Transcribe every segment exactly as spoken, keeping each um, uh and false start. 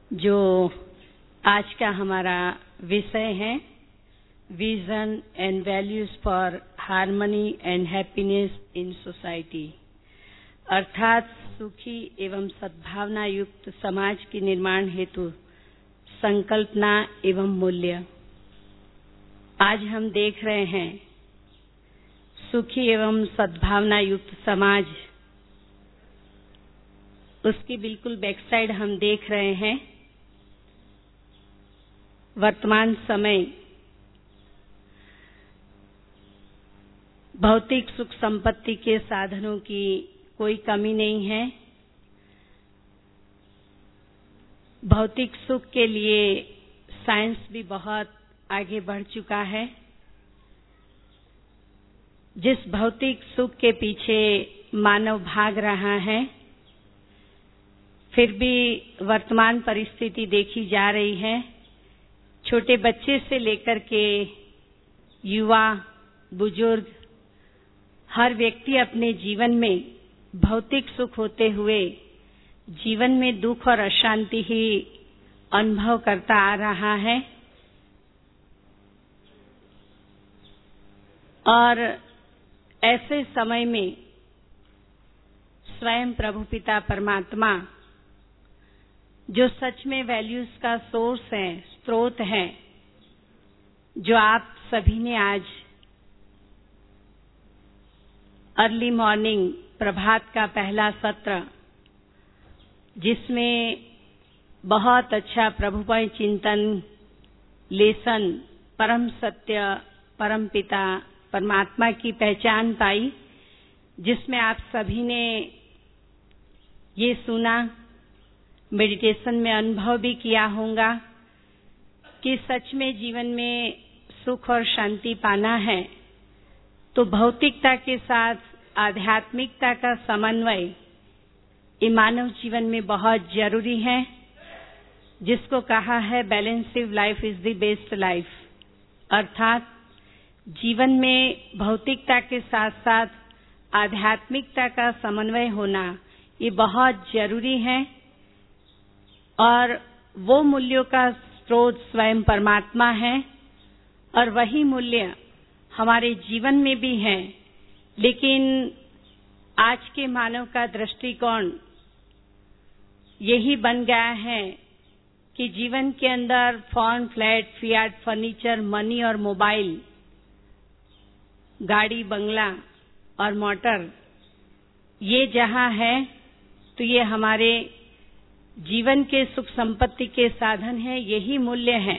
जो आज का हमारा विषय है vision and values for harmony and happiness in society, अर्थात सुखी एवं सद्भावना युक्त समाज के निर्माण हेतु संकल्पना एवं मूल्य। आज हम देख रहे हैं सुखी एवं सद्भावना युक्त समाज, उसकी बिल्कुल बैकसाइड हम देख रहे हैं वर्तमान समय भौतिक सुख संपत्ति के साधनों की कोई कमी नहीं है। भौतिक सुख के लिए साइंस भी बहुत आगे बढ़ चुका है। जिस भौतिक सुख के पीछे मानव भाग रहा है, फिर भी वर्तमान परिस्थिति देखी जा रही है, छोटे बच्चे से लेकर के युवा, बुजुर्ग, हर व्यक्ति अपने जीवन में भौतिक सुख होते हुए जीवन में दुख और अशांति ही अनुभव करता आ रहा है। और ऐसे समय में स्वयं प्रभु पिता परमात्मा, जो सच में वैल्यूज का सोर्स है, स्रोत है, जो आप सभी ने आज अर्ली मॉर्निंग प्रभात का पहला सत्र, जिसमें बहुत अच्छा प्रभुमय चिंतन, लेसन, परम सत्य, परम पिता परमात्मा की पहचान पाई, जिसमें आप सभी ने ये सुना, मेडिटेशन में अनुभव भी किया होगा कि सच में जीवन में सुख और शांति पाना है तो भौतिकता के साथ आध्यात्मिकता का समन्वय ये मानव जीवन में बहुत जरूरी है, जिसको कहा है balanced life is the best life. अर्थात जीवन में भौतिकता के साथ साथ आध्यात्मिकता का समन्वय होना ये बहुत जरूरी है। और वो मूल्यों का स्रोत स्वयं परमात्मा है और वही मूल्य हमारे जीवन में भी है। लेकिन आज के मानव का दृष्टिकोण यही बन गया है कि जीवन के अंदर phone, flat, Fiat, furniture, money और मोबाइल, गाड़ी, बंगला और मोटर, ये जहां है तो ये हमारे जीवन के सुख संपत्ति के साधन है, यही मूल्य है।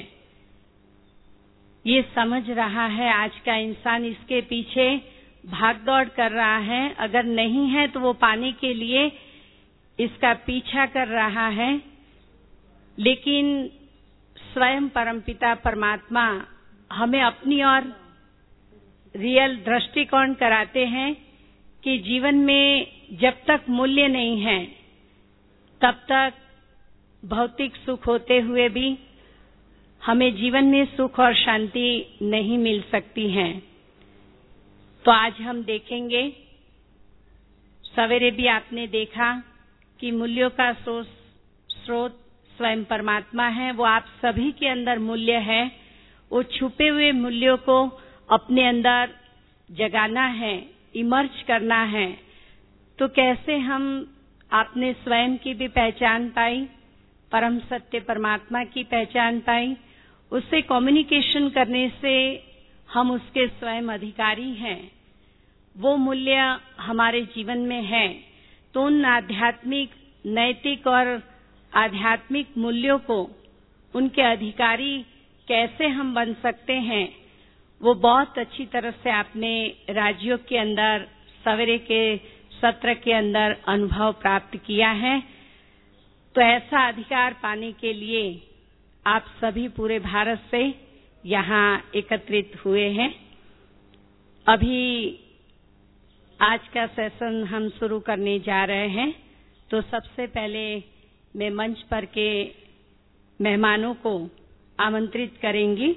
ये समझ रहा है आज का इंसान, इसके पीछे भाग दौड़ कर रहा है। अगर नहीं है तो वो पाने के लिए इसका पीछा कर रहा है। लेकिन स्वयं परमपिता परमात्मा हमें अपनी और रियल दृष्टिकोण कराते हैं कि जीवन में जब तक मूल्य नहीं है तब तक भौतिक सुख होते हुए भी हमें जीवन में सुख और शांति नहीं मिल सकती है। तो आज हम देखेंगे, सवेरे भी आपने देखा कि मूल्यों का स्रोत स्वयं परमात्मा है, वो आप सभी के अंदर मूल्य है। वो छुपे हुए मूल्यों को अपने अंदर जगाना है, इमर्ज करना है। तो कैसे हम आपने स्वयं की भी पहचान पाई, परम सत्य परमात्मा की पहचान पाई, उससे कम्युनिकेशन करने से हम उसके स्वयं अधिकारी हैं। वो मूल्य हमारे जीवन में है। तो उन आध्यात्मिक, नैतिक और आध्यात्मिक मूल्यों को, उनके अधिकारी कैसे हम बन सकते हैं, वो बहुत अच्छी तरह से आपने राजयोग के अंदर सवेरे के सत्र के अंदर अनुभव प्राप्त किया है। तो ऐसा अधिकार पाने के लिए आप सभी पूरे भारत से यहाँ एकत्रित हुए हैं। अभी आज का सेशन हम शुरू करने जा रहे हैं। तो सबसे पहले मैं मंच पर के मेहमानों को आमंत्रित करेंगी।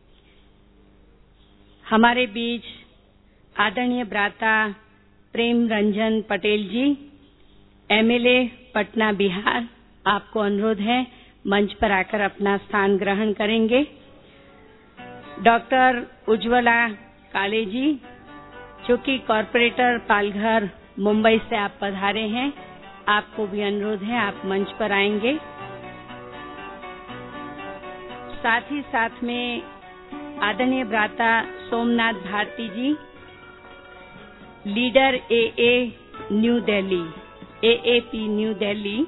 हमारे बीच आदरणीय भ्राता प्रेम रंजन पटेल जी, एमएलए पटना बिहार, आपको अनुरोध है मंच पर आकर अपना स्थान ग्रहण करेंगे। डॉक्टर उज्ज्वला काले जी, जो कि कॉरपोरेटर पालघर मुंबई से आप पधारे हैं, आपको भी अनुरोध है आप मंच पर आएंगे। साथ ही साथ में आदरणीय भ्राता Somnath Bharti ji, leader AA New Delhi, AAP New Delhi.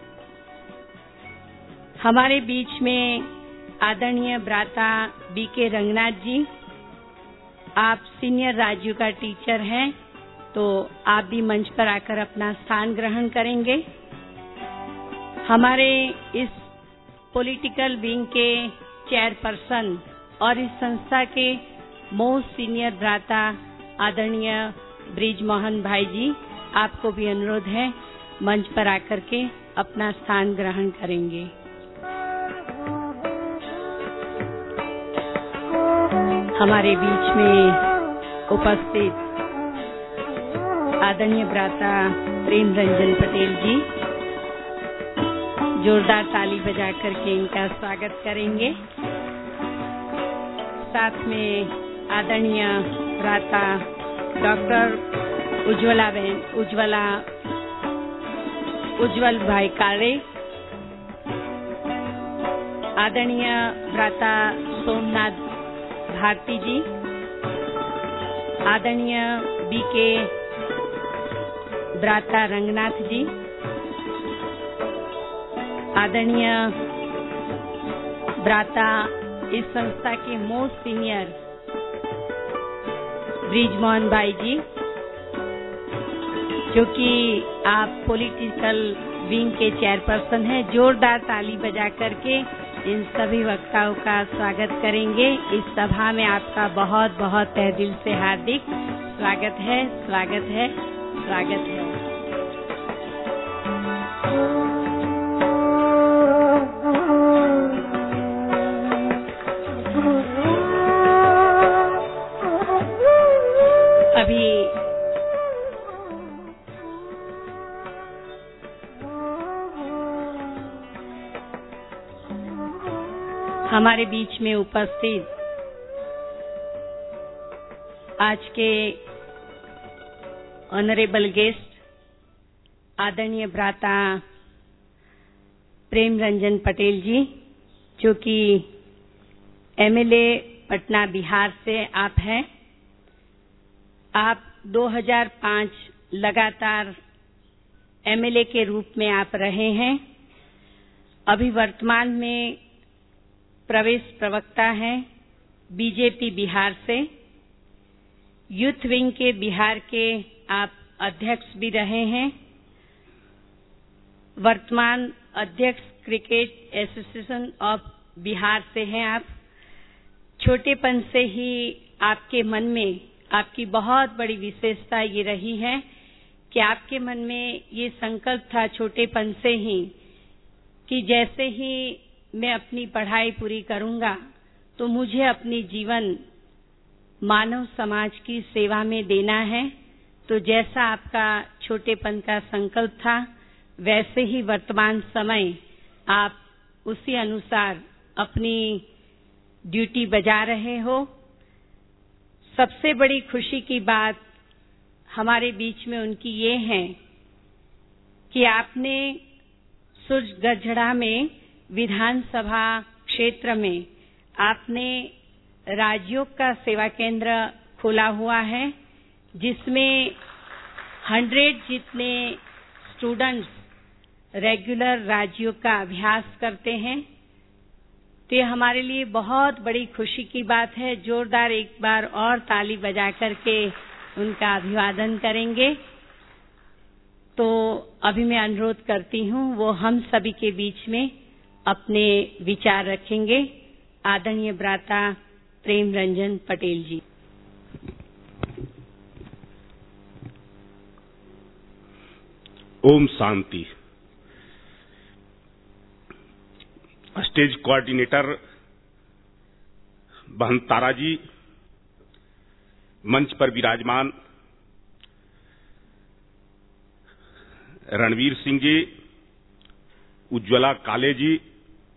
हमारे बीच में आदरणीय भ्राता बीके रंगनाथ जी, आप सीनियर राज्यों का टीचर हैं, तो आप भी मंच पर आकर अपना स्थान ग्रहण करेंगे। हमारे इस पॉलिटिकल विंग के चेयरपर्सन और इस संस्था के मोस्ट सीनियर भ्राता आदरणीय ब्रिजमोहन भाई जी, आपको भी अनुरोध है मंच पर आकर के अपना स्थान ग्रहण करेंगे। हमारे बीच में उपस्थित आदरणीय भ्राता प्रेम रंजन पटेल जी, जोरदार ताली बजा करके इनका स्वागत करेंगे। साथ में आदरणीय भ्राता डॉक्टर उज्ज्वला बहन उज्ज्वला उज्ज्वल भाई काले, आदरणीय भ्राता सोमनाथ भारती जी, आदरणीय बीके भ्राता रंगनाथ जी, आदरणीय भ्राता इस संस्था के मोस्ट सीनियर ब्रिजमोहन भाई जी, जो कि आप पॉलिटिकल विंग के चेयरपर्सन हैं। जोरदार ताली बजा करके इन सभी वक्ताओं का स्वागत करेंगे। इस सभा में आपका बहुत बहुत तहे दिल से हार्दिक स्वागत है, स्वागत है, स्वागत है। अभी हमारे बीच में उपस्थित आज के ऑनरेबल गेस्ट आदरणीय भ्राता प्रेम रंजन पटेल जी, जो कि एमएलए पटना बिहार से आप हैं। आप दो हज़ार पाँच लगातार एमएलए के रूप में आप रहे हैं। अभी वर्तमान में प्रवेश प्रवक्ता हैं बीजेपी बिहार से। यूथ विंग के बिहार के आप अध्यक्ष भी रहे हैं। वर्तमान अध्यक्ष क्रिकेट एसोसिएशन ऑफ बिहार से हैं आप। छोटेपन से ही आपके मन में आपकी बहुत बड़ी विशेषता ये रही है कि आपके मन में ये संकल्प था छोटेपन से ही कि जैसे ही मैं अपनी पढ़ाई पूरी करूंगा तो मुझे अपनी जीवन मानव समाज की सेवा में देना है। तो जैसा आपका छोटेपन का संकल्प था, वैसे ही वर्तमान समय आप उसी अनुसार अपनी ड्यूटी बजा रहे हो। सबसे बड़ी खुशी की बात हमारे बीच में उनकी ये है कि आपने सुरगढ़ा में विधानसभा क्षेत्र में आपने राजयोग का सेवा केंद्र खोला हुआ है, जिसमें हंड्रेड जितने स्टूडेंट्स रेगुलर राजयोग का अभ्यास करते हैं। तो ये हमारे लिए बहुत बड़ी खुशी की बात है। जोरदार एक बार और ताली बजा करके उनका अभिवादन करेंगे। तो अभी मैं अनुरोध करती हूँ वो हम सभी के बीच में अपने विचार रखेंगे। आदरणीय भ्राता प्रेम रंजन पटेल जी। ओम शांति। स्टेज कोऑर्डिनेटर बहन तारा जी, मंच पर विराजमान रणवीर सिंह जी, उज्ज्वला काले जी,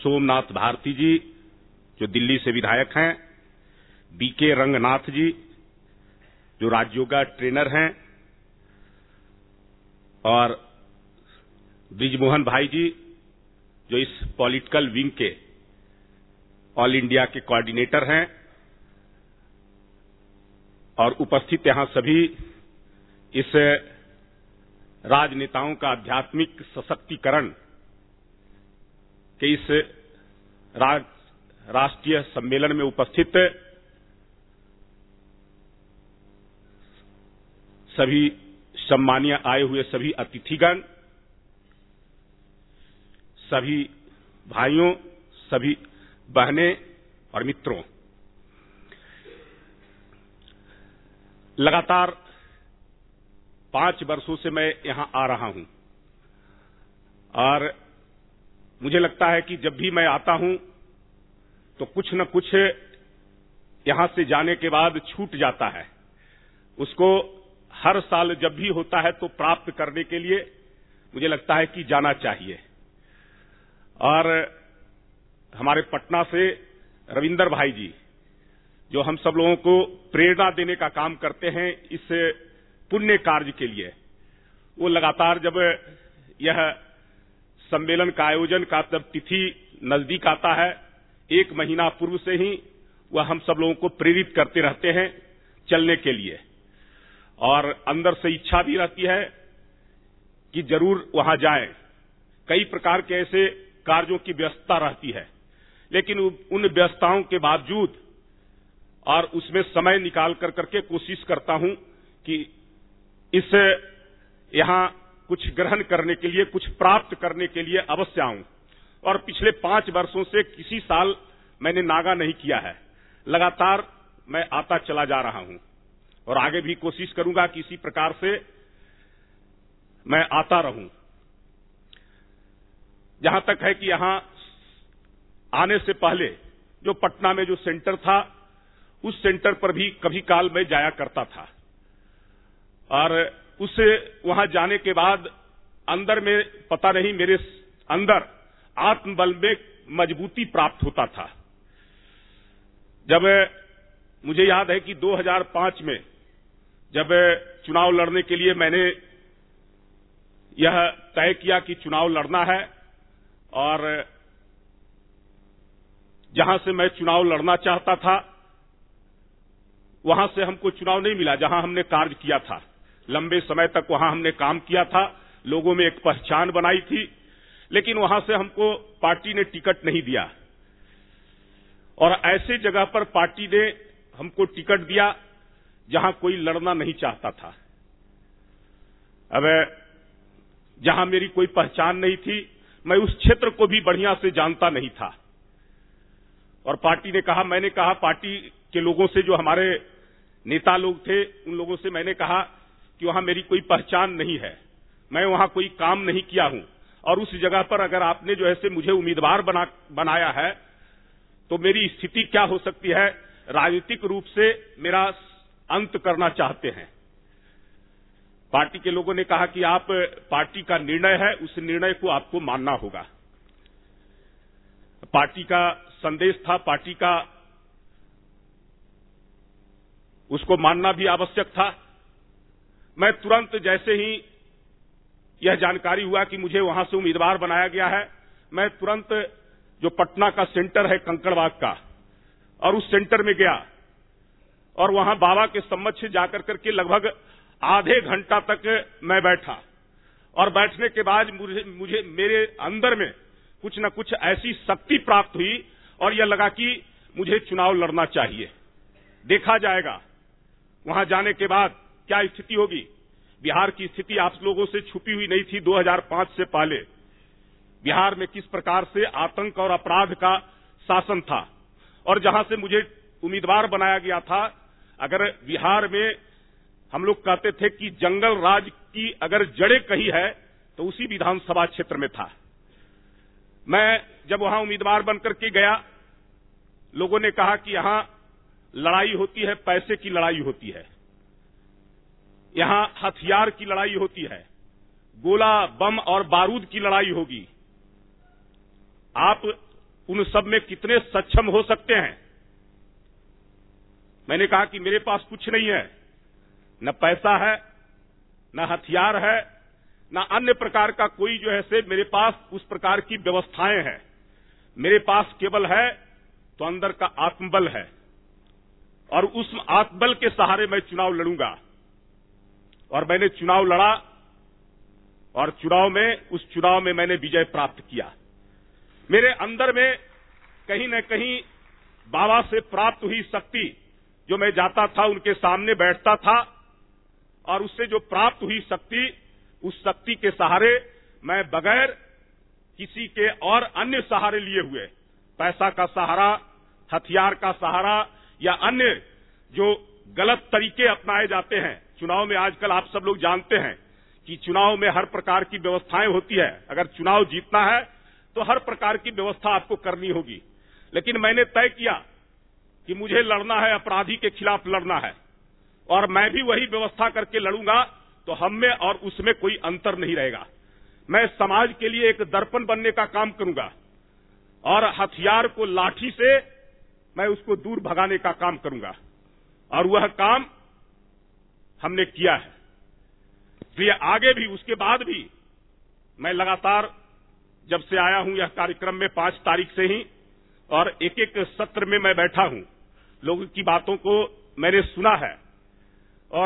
सोमनाथ भारती जी जो दिल्ली से विधायक हैं, बीके रंगनाथ जी जो राजयोगा ट्रेनर हैं, और ब्रिजमोहन भाई जी जो इस पॉलिटिकल विंग के ऑल इंडिया के कोऑर्डिनेटर हैं, और उपस्थित यहां सभी इस राजनेताओं का आध्यात्मिक सशक्तिकरण के इस राज, राष्ट्रीय सम्मेलन में उपस्थित सभी सम्मानीय आए हुए सभी अतिथिगण, सभी भाइयों, सभी बहनें और मित्रों, लगातार पांच वर्षों से मैं यहां आ रहा हूं और मुझे लगता है कि जब भी मैं आता हूं तो कुछ न कुछ यहां से जाने के बाद छूट जाता है। उसको हर साल जब भी होता है तो प्राप्त करने के लिए मुझे लगता है कि जाना चाहिए। और हमारे पटना से रविंदर भाई जी जो हम सब लोगों को प्रेरणा देने का काम करते हैं इस पुण्य कार्य के लिए, वो लगातार जब यह सम्मेलन का आयोजन का तब तिथि नजदीक आता है, एक महीना पूर्व से ही वह हम सब लोगों को प्रेरित करते रहते हैं चलने के लिए, और अंदर से इच्छा भी रहती है कि जरूर वहां जाएं। कई प्रकार के ऐसे कार्यों की व्यस्तता रहती है, लेकिन उन व्यस्तताओं के बावजूद और उसमें समय निकाल कर करके कोशिश करता हूं कि इस यहां कुछ ग्रहण करने के लिए, कुछ प्राप्त करने के लिए अवश्य आऊं। और पिछले पांच वर्षों से किसी साल मैंने नागा नहीं किया है, लगातार मैं आता चला जा रहा हूं और आगे भी कोशिश करूंगा कि इसी प्रकार से मैं आता रहूं। जहां तक है कि यहां आने से पहले जो पटना में जो सेंटर था, उस सेंटर पर भी कभी काल में जाया करता था, और उससे वहां जाने के बाद अंदर में पता नहीं मेरे अंदर आत्मबल में मजबूती प्राप्त होता था। जब मुझे याद है कि दो हज़ार पाँच में जब चुनाव लड़ने के लिए मैंने यह तय किया कि चुनाव लड़ना है, और जहां से मैं चुनाव लड़ना चाहता था वहां से हमको चुनाव नहीं मिला। जहां हमने कार्य किया था, लंबे समय तक वहां हमने काम किया था, लोगों में एक पहचान बनाई थी, लेकिन वहां से हमको पार्टी ने टिकट नहीं दिया, और ऐसे जगह पर पार्टी ने हमको टिकट दिया जहां कोई लड़ना नहीं चाहता था। अब जहां मेरी कोई पहचान नहीं थी, मैं उस क्षेत्र को भी बढ़िया से जानता नहीं था, और पार्टी ने कहा, मैंने कहा पार्टी के लोगों से, जो हमारे नेता लोग थे, उन लोगों से मैंने कहा कि वहां मेरी कोई पहचान नहीं है, मैं वहां कोई काम नहीं किया हूं, और उस जगह पर अगर आपने जो है से मुझे उम्मीदवार बना, बनाया है तो मेरी स्थिति क्या हो सकती है, राजनीतिक रूप से मेरा अंत करना चाहते हैं। पार्टी के लोगों ने कहा कि आप, पार्टी का निर्णय है, उस निर्णय को आपको मानना होगा। पार्टी का संदेश था, पार्टी का उसको मानना भी आवश्यक था। मैं तुरंत जैसे ही यह जानकारी हुआ कि मुझे वहां से उम्मीदवार बनाया गया है, मैं तुरंत जो पटना का सेंटर है कंकड़बाग का, और उस सेंटर में गया, और वहां बाबा के सम्मुख जाकर करके लगभग आधे घंटा तक मैं बैठा, और बैठने के बाद मुझे, मुझे मेरे अंदर में कुछ न कुछ ऐसी शक्ति प्राप्त हुई, और यह लगा कि मुझे चुनाव लड़ना चाहिए। देखा जाएगा वहां जाने के बाद क्या स्थिति होगी। बिहार की स्थिति आप लोगों से छुपी हुई नहीं थी। दो हज़ार पाँच से पहले बिहार में किस प्रकार से आतंक और अपराध का शासन था, और जहां से मुझे उम्मीदवार बनाया गया था, अगर बिहार में हम लोग कहते थे कि जंगल राज की अगर जड़ें कही है तो उसी विधानसभा क्षेत्र में था। मैं जब वहां उम्मीदवार बनकर के गया, लोगों ने कहा कि यहां लड़ाई होती है, पैसे की लड़ाई होती है, यहां हथियार की लड़ाई होती है, गोला बम और बारूद की लड़ाई होगी। आप उन सब में कितने सक्षम हो सकते हैं। मैंने कहा कि मेरे पास कुछ नहीं है, न पैसा है, न हथियार है, न अन्य प्रकार का कोई जो है से मेरे पास उस प्रकार की व्यवस्थाएं हैं। मेरे पास केवल है तो अंदर का आत्मबल है, और उस आत्मबल के सहारे मैं चुनाव लड़ूंगा। और मैंने चुनाव लड़ा, और चुनाव में उस चुनाव में मैंने विजय प्राप्त किया। मेरे अंदर में कहीं न कहीं बाबा से प्राप्त हुई शक्ति, जो मैं जाता था उनके सामने बैठता था, और उससे जो प्राप्त हुई शक्ति, उस शक्ति के सहारे मैं बगैर किसी के और अन्य सहारे लिए हुए, पैसा का सहारा, हथियार का सहारा या अन्य जो गलत तरीके अपनाए जाते हैं चुनाव में। आजकल आप सब लोग जानते हैं कि चुनाव में हर प्रकार की व्यवस्थाएं होती है। अगर चुनाव जीतना है तो हर प्रकार की व्यवस्था आपको करनी होगी। लेकिन मैंने तय किया कि मुझे लड़ना है, अपराधी के खिलाफ लड़ना है, और मैं भी वही व्यवस्था करके लड़ूंगा, तो हम में और उसमें कोई अंतर नहीं रहेगा। मैं समाज के लिए एक दर्पण बनने का काम करूंगा, और हथियार को लाठी से मैं उसको दूर भगाने का काम करूंगा, और वह काम हमने किया है। इसलिए आगे भी, उसके बाद भी मैं लगातार जब से आया हूं यह कार्यक्रम में पांच तारीख से ही, और एक एक सत्र में मैं बैठा हूं, लोगों की बातों को मैंने सुना है। और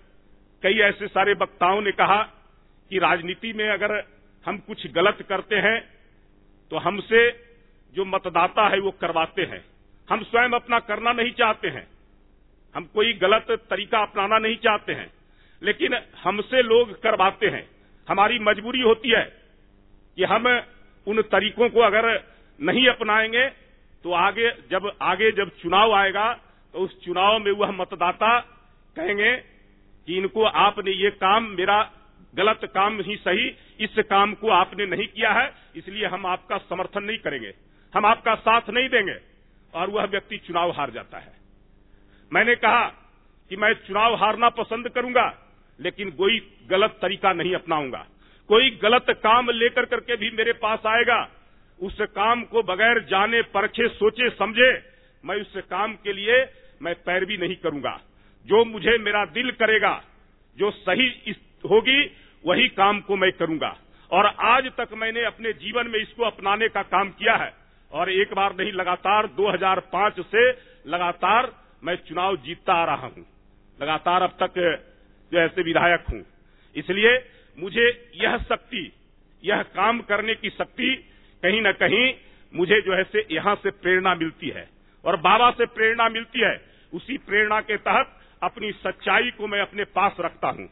कई ऐसे सारे वक्ताओं ने कहा कि राजनीति में अगर हम कुछ गलत करते हैं तो हमसे जो मतदाता है वो करवाते हैं। हम स्वयं अपना करना नहीं चाहते हैं, हम कोई गलत तरीका अपनाना नहीं चाहते हैं, लेकिन हमसे लोग करवाते हैं। हमारी मजबूरी होती है कि हम उन तरीकों को अगर नहीं अपनाएंगे तो आगे जब आगे जब चुनाव आएगा तो उस चुनाव में वह मतदाता कहेंगे कि इनको आपने ये काम, मेरा गलत काम ही सही, इस काम को आपने नहीं किया है, इसलिए हम आपका समर्थन नहीं करेंगे, हम आपका साथ नहीं देंगे, और वह व्यक्ति चुनाव हार जाता है। मैंने कहा कि मैं चुनाव हारना पसंद करूंगा, लेकिन कोई गलत तरीका नहीं अपनाऊंगा। कोई गलत काम लेकर करके भी मेरे पास आएगा, उस काम को बगैर जाने परखे सोचे समझे मैं उस काम के लिए मैं पैरवी नहीं करूंगा। जो मुझे मेरा दिल करेगा, जो सही होगी, वही काम को मैं करूंगा। और आज तक मैंने अपने जीवन में इसको अपनाने का काम किया है, और एक बार नहीं, लगातार दो हज़ार पाँच से लगातार मैं चुनाव जीतता आ रहा हूं, लगातार अब तक जो ऐसे विधायक हूं। इसलिए मुझे यह शक्ति, यह काम करने की शक्ति कहीं न कहीं मुझे जो है से यहां से प्रेरणा मिलती है, और बाबा से प्रेरणा मिलती है। उसी प्रेरणा के तहत अपनी सच्चाई को मैं अपने पास रखता हूं।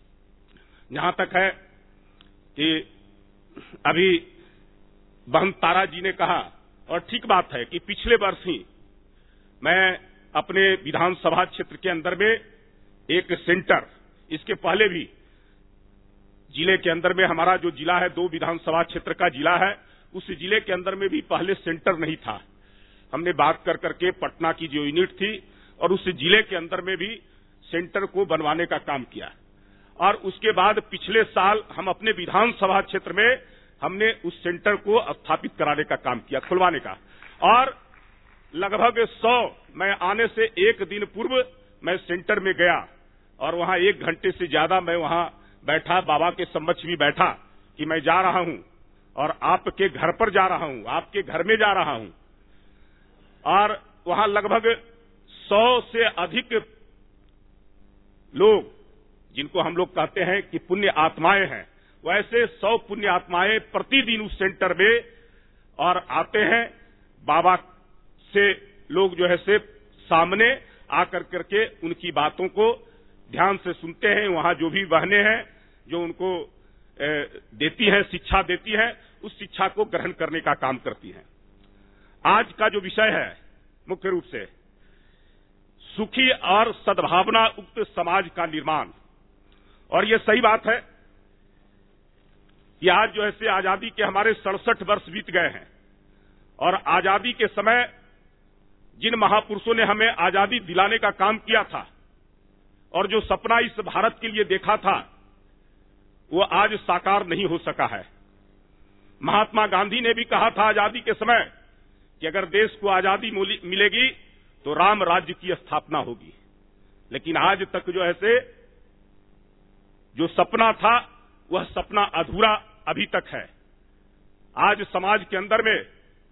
जहां तक है कि अभी बहन तारा जी ने कहा, और ठीक बात है, कि पिछले वर्ष ही मैं अपने विधानसभा क्षेत्र के अंदर में एक सेंटर, इसके पहले भी जिले के अंदर में, हमारा जो जिला है दो विधानसभा क्षेत्र का जिला है, उस जिले के अंदर में भी पहले सेंटर नहीं था। हमने बात कर करके पटना की जो यूनिट थी और उस जिले के अंदर में भी सेंटर को बनवाने का काम किया, और उसके बाद पिछले साल हम अपने विधानसभा क्षेत्र में हमने उस सेंटर को स्थापित कराने का काम किया, खुलवाने का। और लगभग सौ, मैं आने से एक दिन पूर्व मैं सेंटर में गया, और वहां एक घंटे से ज्यादा मैं वहां बैठा, बाबा के समक्ष भी बैठा कि मैं जा रहा हूं और आपके घर पर जा रहा हूं, आपके घर में जा रहा हूं। और वहां लगभग सौ से अधिक लोग, जिनको हम लोग कहते हैं कि पुण्य आत्माएं हैं, वैसे सौ पुण्य आत्माएं प्रतिदिन उस सेंटर में और आते हैं। बाबा से लोग जो है से सामने आकर करके उनकी बातों को ध्यान से सुनते हैं। वहां जो भी बहनें हैं जो उनको देती है, शिक्षा देती है, उस शिक्षा को ग्रहण करने का काम करती हैं। आज का जो विषय है मुख्य रूप से सुखी और सद्भावना उक्त समाज का निर्माण, और ये सही बात है कि आज जो है से आजादी के हमारे सड़सठ वर्ष बीत गए हैं, और आजादी के समय जिन महापुरुषों ने हमें आजादी दिलाने का काम किया था और जो सपना इस भारत के लिए देखा था, वो आज साकार नहीं हो सका है। महात्मा गांधी ने भी कहा था आजादी के समय कि अगर देश को आजादी मिलेगी तो राम राज्य की स्थापना होगी, लेकिन आज तक जो है से जो सपना था वह सपना अधूरा अभी तक है। आज समाज के अंदर में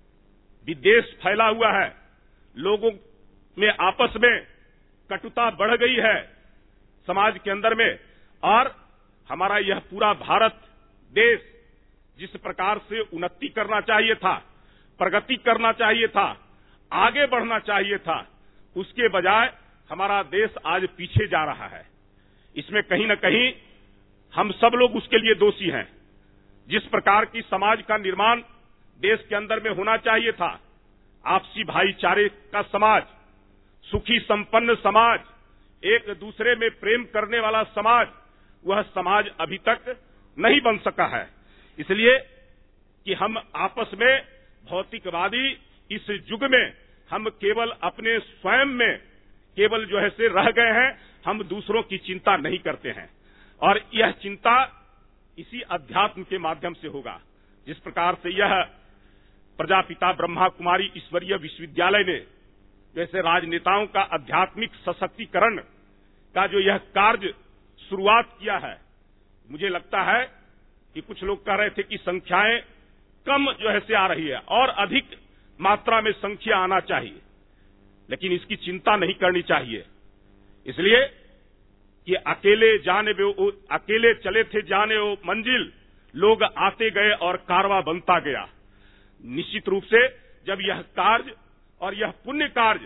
विद्वेष फैला हुआ है, लोगों में आपस में कटुता बढ़ गई है समाज के अंदर में, और हमारा यह पूरा भारत देश जिस प्रकार से उन्नति करना चाहिए था, प्रगति करना चाहिए था, आगे बढ़ना चाहिए था, उसके बजाय हमारा देश आज पीछे जा रहा है। इसमें कहीं न कहीं हम सब लोग उसके लिए दोषी हैं। जिस प्रकार की समाज का निर्माण देश के अंदर में होना चाहिए था, आपसी भाईचारे का समाज, सुखी संपन्न समाज, एक दूसरे में प्रेम करने वाला समाज, वह समाज अभी तक नहीं बन सका है। इसलिए कि हम आपस में भौतिकवादी इस युग में हम केवल अपने स्वयं में केवल जो है से रह गए हैं, हम दूसरों की चिंता नहीं करते हैं, और यह चिंता इसी अध्यात्म के माध्यम से होगा। जिस प्रकार से यह प्रजापिता ब्रह्मा कुमारी ईश्वरीय विश्वविद्यालय ने जैसे राजनेताओं का आध्यात्मिक सशक्तिकरण का जो यह कार्य शुरुआत किया है, मुझे लगता है कि कुछ लोग कह रहे थे कि संख्याएं कम जो है से आ रही है और अधिक मात्रा में संख्या आना चाहिए, लेकिन इसकी चिंता नहीं करनी चाहिए। इसलिए कि अकेले जाने वो अकेले चले थे जाने वो मंजिल, लोग आते गए और कारवा बनता गया। निश्चित रूप से जब यह कार्य और यह पुण्य कार्य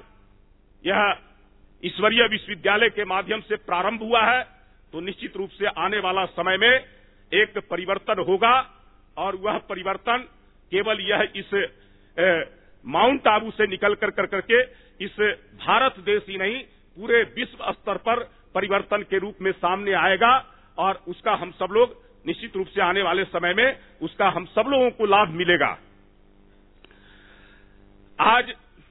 यह ईश्वरीय विश्वविद्यालय के माध्यम से प्रारंभ हुआ है, तो निश्चित रूप से आने वाला समय में एक परिवर्तन होगा, और वह परिवर्तन केवल यह इस ए, माउंट आबू से निकल कर कर करके इस भारत देश ही नहीं पूरे विश्व स्तर पर परिवर्तन के रूप में सामने आएगा, और उसका हम सब लोग निश्चित रूप से आने वाले समय में उसका हम सब लोगों को लाभ मिलेगा। आज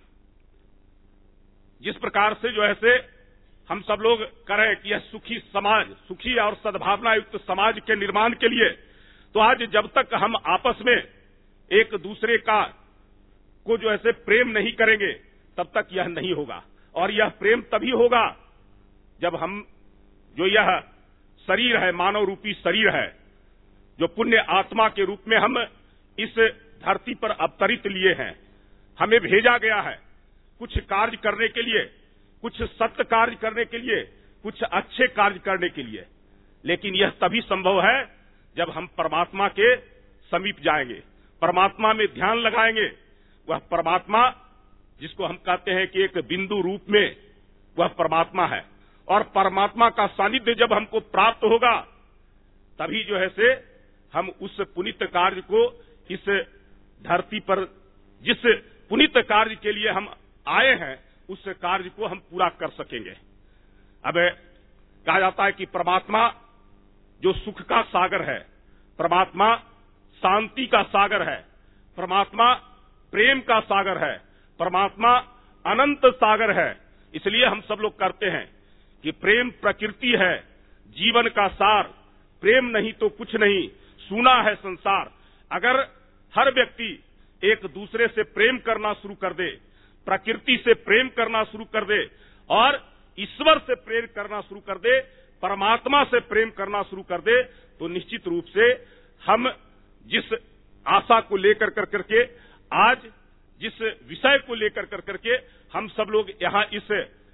जिस प्रकार से जो है से हम सब लोग करें कि यह सुखी समाज, सुखी और सद्भावना युक्त समाज के निर्माण के लिए, तो आज जब तक हम आपस में एक दूसरे का को जो ऐसे प्रेम नहीं करेंगे तब तक यह नहीं होगा, और यह प्रेम तभी होगा जब हम जो यह शरीर है, मानव रूपी शरीर है, जो पुण्य आत्मा के रूप में हम इस धरती पर अवतरित लिए हैं, हमें भेजा गया है कुछ कार्य करने के लिए, कुछ सत्य कार्य करने के लिए, कुछ अच्छे कार्य करने के लिए, लेकिन यह तभी संभव है जब हम परमात्मा के समीप जाएंगे, परमात्मा में ध्यान लगाएंगे। वह परमात्मा जिसको हम कहते हैं कि एक बिंदु रूप में वह परमात्मा है, और परमात्मा का सानिध्य जब हमको प्राप्त होगा तभी जो है से हम उस पुनीत कार्य को इस धरती पर जिस पुनीत कार्य के लिए हम आए हैं उस कार्य को हम पूरा कर सकेंगे। अब कहा जाता है कि परमात्मा जो सुख का सागर है, परमात्मा शांति का सागर है, परमात्मा प्रेम का सागर है, परमात्मा अनंत सागर है। इसलिए हम सब लोग करते हैं कि प्रेम प्रकृति है, जीवन का सार, प्रेम नहीं तो कुछ नहीं, सूना है संसार। अगर हर व्यक्ति एक दूसरे से प्रेम करना शुरू कर दे, प्रकृति से प्रेम करना शुरू कर दे, और ईश्वर से प्रेम करना शुरू कर दे, परमात्मा से प्रेम करना शुरू कर दे, तो निश्चित रूप से हम जिस आशा को लेकर कर करके, आज जिस विषय को लेकर कर करके हम सब लोग यहाँ इस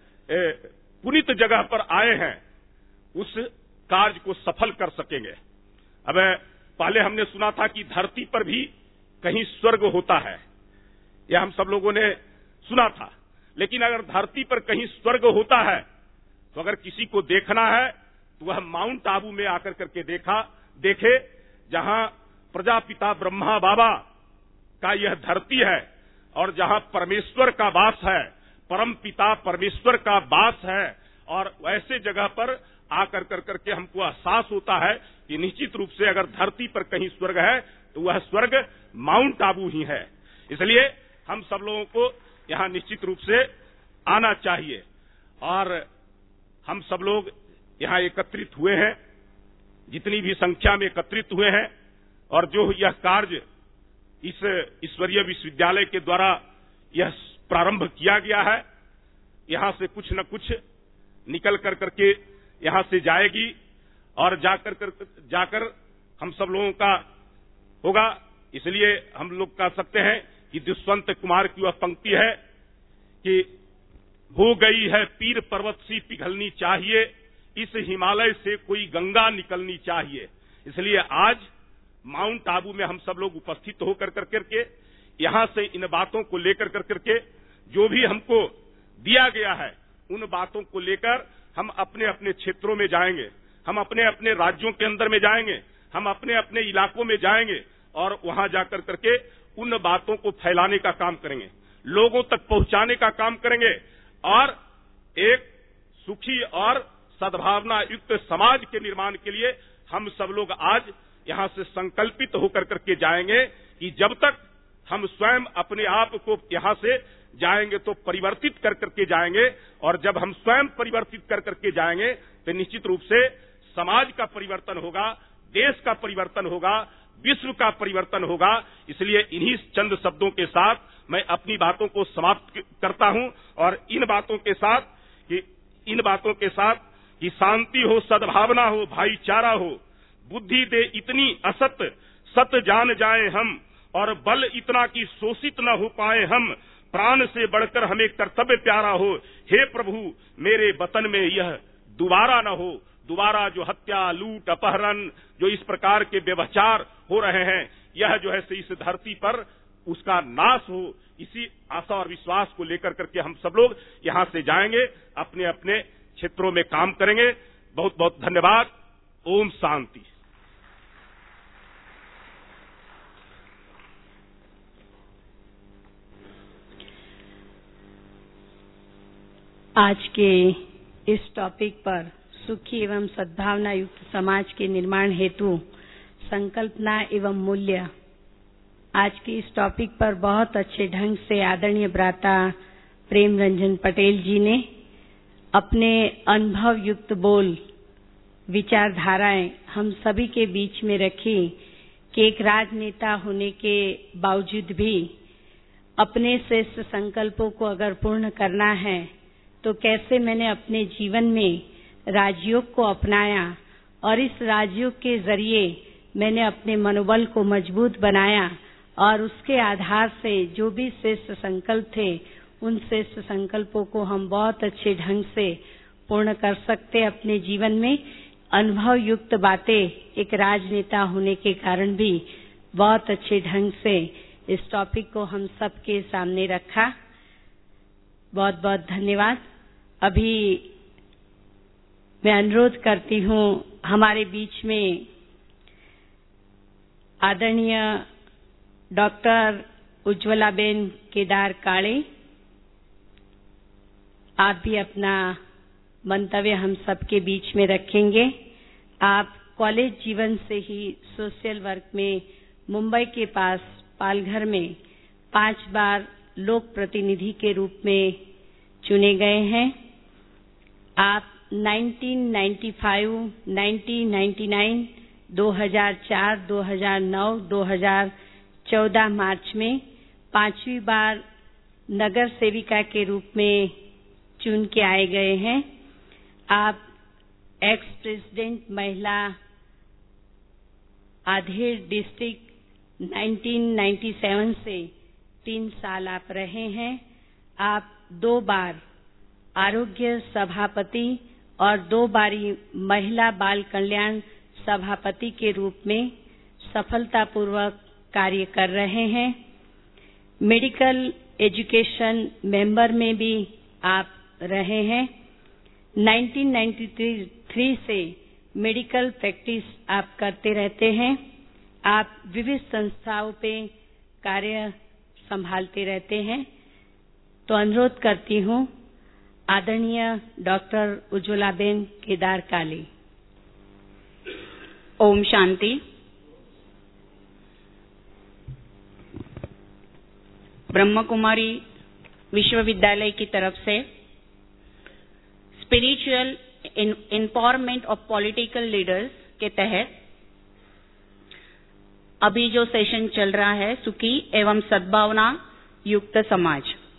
पुनीत जगह पर आए हैं, उस कार्य को सफल कर सकेंगे। अब पहले हमने सुना था कि धरती पर भी कहीं स्वर्ग होता है, यह हम सब लोगों ने सुना था, लेकिन अगर धरती पर कहीं स्वर्ग होता है तो अगर किसी को देखना है तो वह माउंट आबू में आकर करके देखा देखे, जहां प्रजापिता ब्रह्मा बाबा का यह धरती है और जहां परमेश्वर का वास है, परम पिता परमेश्वर का वास है, और वैसे जगह पर आकर कर करके हमको एहसास होता है कि निश्चित रूप से अगर धरती पर कहीं स्वर्ग है तो वह स्वर्ग माउंट आबू ही है। इसलिए हम सब लोगों को यहाँ निश्चित रूप से आना चाहिए, और हम सब लोग यहाँ एकत्रित हुए हैं, जितनी भी संख्या में एकत्रित हुए हैं, और जो यह कार्य इस ईश्वरीय विश्वविद्यालय के द्वारा यह प्रारंभ किया गया है। यहां से कुछ न कुछ निकल कर करके यहां से जाएगी और जाकर कर जाकर हम सब लोगों का होगा। इसलिए हम लोग कह सकते हैं कि दुष्यंत कुमार की वह पंक्ति है कि हो गई है पीर पर्वत सी पिघलनी चाहिए, इस हिमालय से कोई गंगा निकलनी चाहिए। इसलिए आज माउंट आबू में हम सब लोग उपस्थित होकर कर करके यहां से इन बातों को लेकर कर करके जो भी हमको दिया गया है उन बातों को लेकर हम अपने अपने क्षेत्रों में जाएंगे, हम अपने अपने राज्यों के अंदर में जाएंगे, हम अपने अपने इलाकों में जाएंगे और वहां जाकर करके उन बातों को फैलाने का काम करेंगे, लोगों तक पहुंचाने का काम करेंगे और एक सुखी और सद्भावना युक्त समाज के निर्माण के लिए हम सब लोग आज यहां से संकल्पित होकर करके जाएंगे कि जब तक हम स्वयं अपने आप को यहां से जाएंगे तो परिवर्तित कर करके जाएंगे, और जब हम स्वयं परिवर्तित कर करके जाएंगे तो निश्चित रूप से समाज का परिवर्तन होगा, देश का परिवर्तन होगा, विश्व का परिवर्तन होगा। इसलिए इन्हीं चंद शब्दों के साथ मैं अपनी बातों को समाप्त करता हूं और इन बातों के साथ कि इन बातों के साथ कि शांति हो, सद्भावना हो, भाईचारा हो, बुद्धि दे इतनी असत, सत जान जाए हम, और बल इतना कि शोषित न हो पाए हम, प्राण से बढ़कर हमें कर्तव्य प्यारा हो। हे प्रभु मेरे वतन में यह दोबारा न हो, दोबारा जो हत्या, लूट, अपहरण, जो इस प्रकार के व्यभिचार हो रहे हैं, यह जो है इस धरती पर उसका नाश हो। इसी आशा और विश्वास को लेकर करके हम सब लोग यहां से जाएंगे, अपने अपने क्षेत्रों में काम करेंगे। बहुत बहुत धन्यवाद। ओम शांति। आज के इस टॉपिक पर सुखी एवं सद्भावना युक्त समाज के निर्माण हेतु संकल्पना एवं मूल्य, आज के इस टॉपिक पर बहुत अच्छे ढंग से आदरणीय भ्राता प्रेम रंजन पटेल जी ने अपने अनुभव युक्त बोल, विचारधाराएं हम सभी के बीच में रखी कि एक राजनेता होने के बावजूद भी अपने श्रेष्ठ संकल्पों को अगर पूर्ण करना है तो कैसे मैंने अपने जीवन में राजयोग को अपनाया और इस राजयोग के जरिए मैंने अपने मनोबल को मजबूत बनाया और उसके आधार से जो भी श्रेष्ठ संकल्प थे उन श्रेष्ठ संकल्पों को हम बहुत अच्छे ढंग से पूर्ण कर सकते अपने जीवन में। अनुभव युक्त बातें एक राजनेता होने के कारण भी बहुत अच्छे ढंग से इस टॉपिक को हम सबके सामने रखा। बहुत बहुत धन्यवाद। अभी मैं अनुरोध करती हूँ हमारे बीच में आदरणीय डॉक्टर उज्ज्वलाबेन केदार काळे, आप भी अपना मंतव्य हम सबके बीच में रखेंगे। आप कॉलेज जीवन से ही सोशल वर्क में मुंबई के पास पालघर में पांच बार लोक प्रतिनिधि के रूप में चुने गए हैं। आप उन्नीस सौ पचानवे, उन्नीस सौ निन्यानवे, दो हज़ार चार, दो हज़ार नौ, दो हज़ार चौदह मार्च में पांचवी बार नगर सेविका के रूप में चुन के आए गए हैं। आप एक्स प्रेसिडेंट महिला आधेड़ डिस्ट्रिक्ट उन्नीस सौ सत्तानवे से तीन साल आप रहे हैं। आप दो बार आरोग्य सभापति और दो बारी महिला बाल कल्याण सभापति के रूप में सफलतापूर्वक कार्य कर रहे हैं। मेडिकल एजुकेशन मेंबर में भी आप रहे हैं। उन्नीस सौ तिरानवे से मेडिकल प्रैक्टिस आप करते रहते हैं। आप विविध संस्थाओं पे कार्य संभालते रहते हैं। तो अनुरोध करती हूँ आदरणीय डॉक्टर उज्ज्वलाबेन केदार काळे। ओम शांति। ब्रह्म कुमारी विश्वविद्यालय की तरफ से spiritual empowerment of political leaders के तहत अभी जो सेशन चल रहा है सुखी एवं सद्भावना युक्त समाज,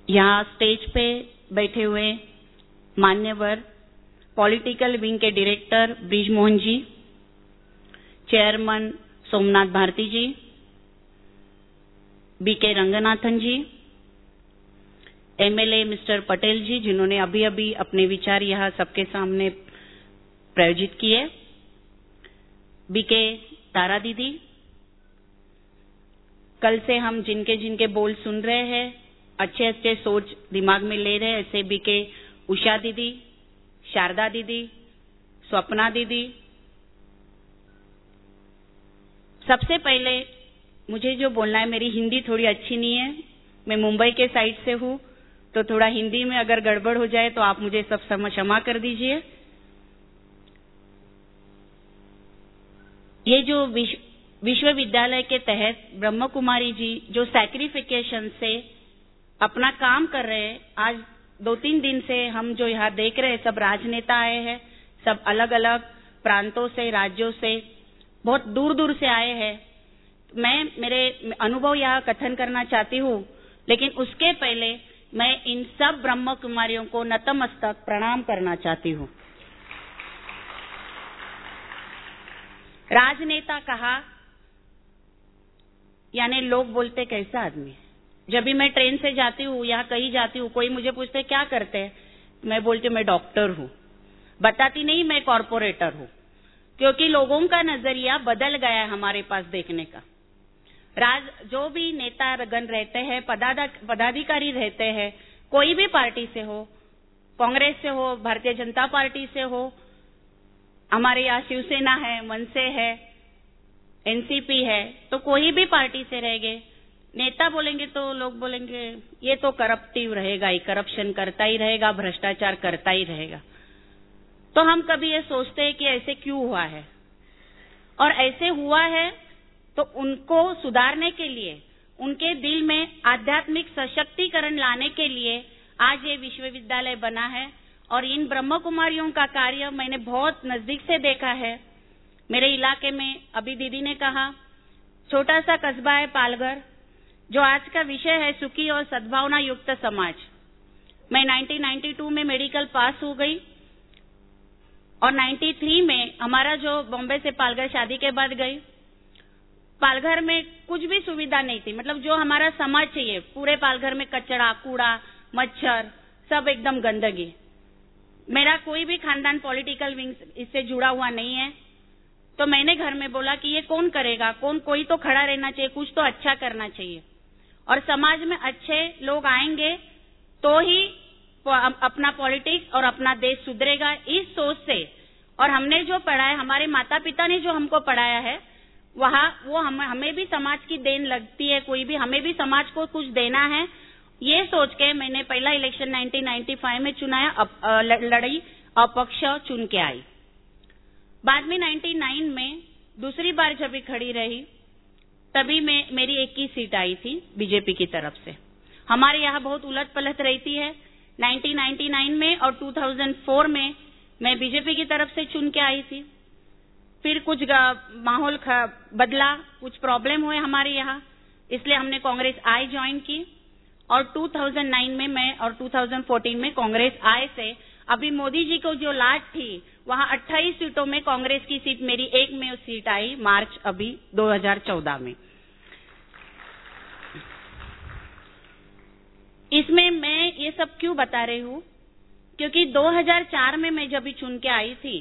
यहाँ स्टेज पे बैठे हुए मान्यवर पॉलिटिकल विंग के director Brijmohan ji, chairman Somnath Bharti ji, B K Ranganathan ji, MLA mister Patel ji जिन्होंने अभी अभी अपने विचार यहाँ सबके सामने प्रायोजित किए, बी के तारा दीदी, कल से हम जिनके जिनके बोल सुन रहे हैं, अच्छे अच्छे सोच दिमाग में ले रहे हैं, ऐसे बी के उषा दीदी, शारदा दीदी, स्वप्ना दीदी। सबसे पहले मुझे जो बोलना है, मेरी हिंदी थोड़ी अच्छी नहीं है, मैं मुंबई के साइड से हूँ, तो थोड़ा हिंदी में अगर गड़बड़ हो जाए तो आप मुझे सब क्षमा कर दीजिए। ये जो विश्वविद्यालय के तहत ब्रह्म कुमारी जी जो सैक्रिफिकेशन से अपना काम कर रहे हैं, आज दो तीन दिन से हम जो यहाँ देख रहे हैं, सब राजनेता आए हैं, सब अलग अलग प्रांतों से, राज्यों से, बहुत दूर दूर से आए हैं। मैं मेरे अनुभव यहाँ कथन करना चाहती हूँ, लेकिन उसके पहले मैं इन सब ब्रह्म कुमारियों को नतमस्तक प्रणाम करना चाहती हूँ। राजनेता कहा, यानी लोग बोलते कैसा आदमी है। जब भी मैं ट्रेन से जाती हूँ या कहीं जाती हूँ, कोई मुझे पूछते क्या करते हैं, मैं बोलती हूँ मैं डॉक्टर हूँ, बताती नहीं मैं कॉर्पोरेटर हूँ, क्योंकि लोगों का नजरिया बदल गया है हमारे पास देखने का। राज जो भी नेता गण रहते हैं, पदाधिकारी रहते हैं, कोई भी पार्टी से हो, कांग्रेस से हो, भारतीय जनता पार्टी से हो, हमारे यहाँ शिवसेना है, मनसे है, एनसीपी है, तो कोई भी पार्टी से रहेंगे, नेता बोलेंगे तो लोग बोलेंगे ये तो करप्टिव रहेगा ही, करप्शन करता ही रहेगा, भ्रष्टाचार करता ही रहेगा। तो हम कभी ये सोचते हैं कि ऐसे क्यों हुआ है, और ऐसे हुआ है तो उनको सुधारने के लिए, उनके दिल में आध्यात्मिक सशक्तिकरण लाने के लिए आज ये विश्वविद्यालय बना है। और इन ब्रह्म कुमारियों का कार्य मैंने बहुत नजदीक से देखा है। मेरे इलाके में अभी दीदी ने कहा, छोटा सा कस्बा है पालघर, जो आज का विषय है सुखी और सद्भावना युक्त समाज। मैं नाइनटीन नाइंटी टू में मेडिकल पास हो गई और नाइंटी थ्री में हमारा जो बॉम्बे से पालघर शादी के बाद गई, पालघर में कुछ भी सुविधा नहीं थी, मतलब जो हमारा समाज चाहिए, पूरे पालघर में कचरा, कूड़ा, मच्छर, सब एकदम गंदगी। मेरा कोई भी खानदान पॉलिटिकल विंग इससे जुड़ा हुआ नहीं है, तो मैंने घर में बोला कि ये कौन करेगा, कौन कोई तो खड़ा रहना चाहिए, कुछ तो अच्छा करना चाहिए, और समाज में अच्छे लोग आएंगे तो ही अपना पॉलिटिक्स और अपना देश सुधरेगा। इस सोच से, और हमने जो पढ़ा है, हमारे माता पिता ने जो हमको पढ़ाया है, वहाँ वो हम, हमें भी समाज की देन लगती है, कोई भी हमें भी समाज को कुछ देना है, ये सोच के मैंने पहला इलेक्शन नाइनटीन नाइंटी फाइव में चुनाया, अप, लड़ाई अपक्ष चुन के आई। बाद में नाइंटी नाइन में दूसरी बार जब भी खड़ी रही, तभी मैं मेरी एक ही सीट आई थी बीजेपी की तरफ से। हमारे यहाँ बहुत उलट पलट रहती है। नाइनटीन नाइंटी नाइन में और टू थाउजेंड फोर में मैं बीजेपी की तरफ से चुन के आई थी। फिर कुछ माहौल बदला, कुछ प्रॉब्लम हुए हमारे यहाँ, इसलिए हमने कांग्रेस आई ज्वाइन की, और टू थाउजेंड नाइन में मैं और टू थाउजेंड फोर्टीन में कांग्रेस आए से अभी मोदी जी को जो लाट थी, वहाँ अट्ठाईस सीटों में कांग्रेस की सीट मेरी एक में सीट आई मार्च अभी दो हज़ार चौदह में। इसमें मैं ये सब क्यों बता रही हूँ, क्योंकि दो हज़ार चार में मैं जब भी चुन के आई थी,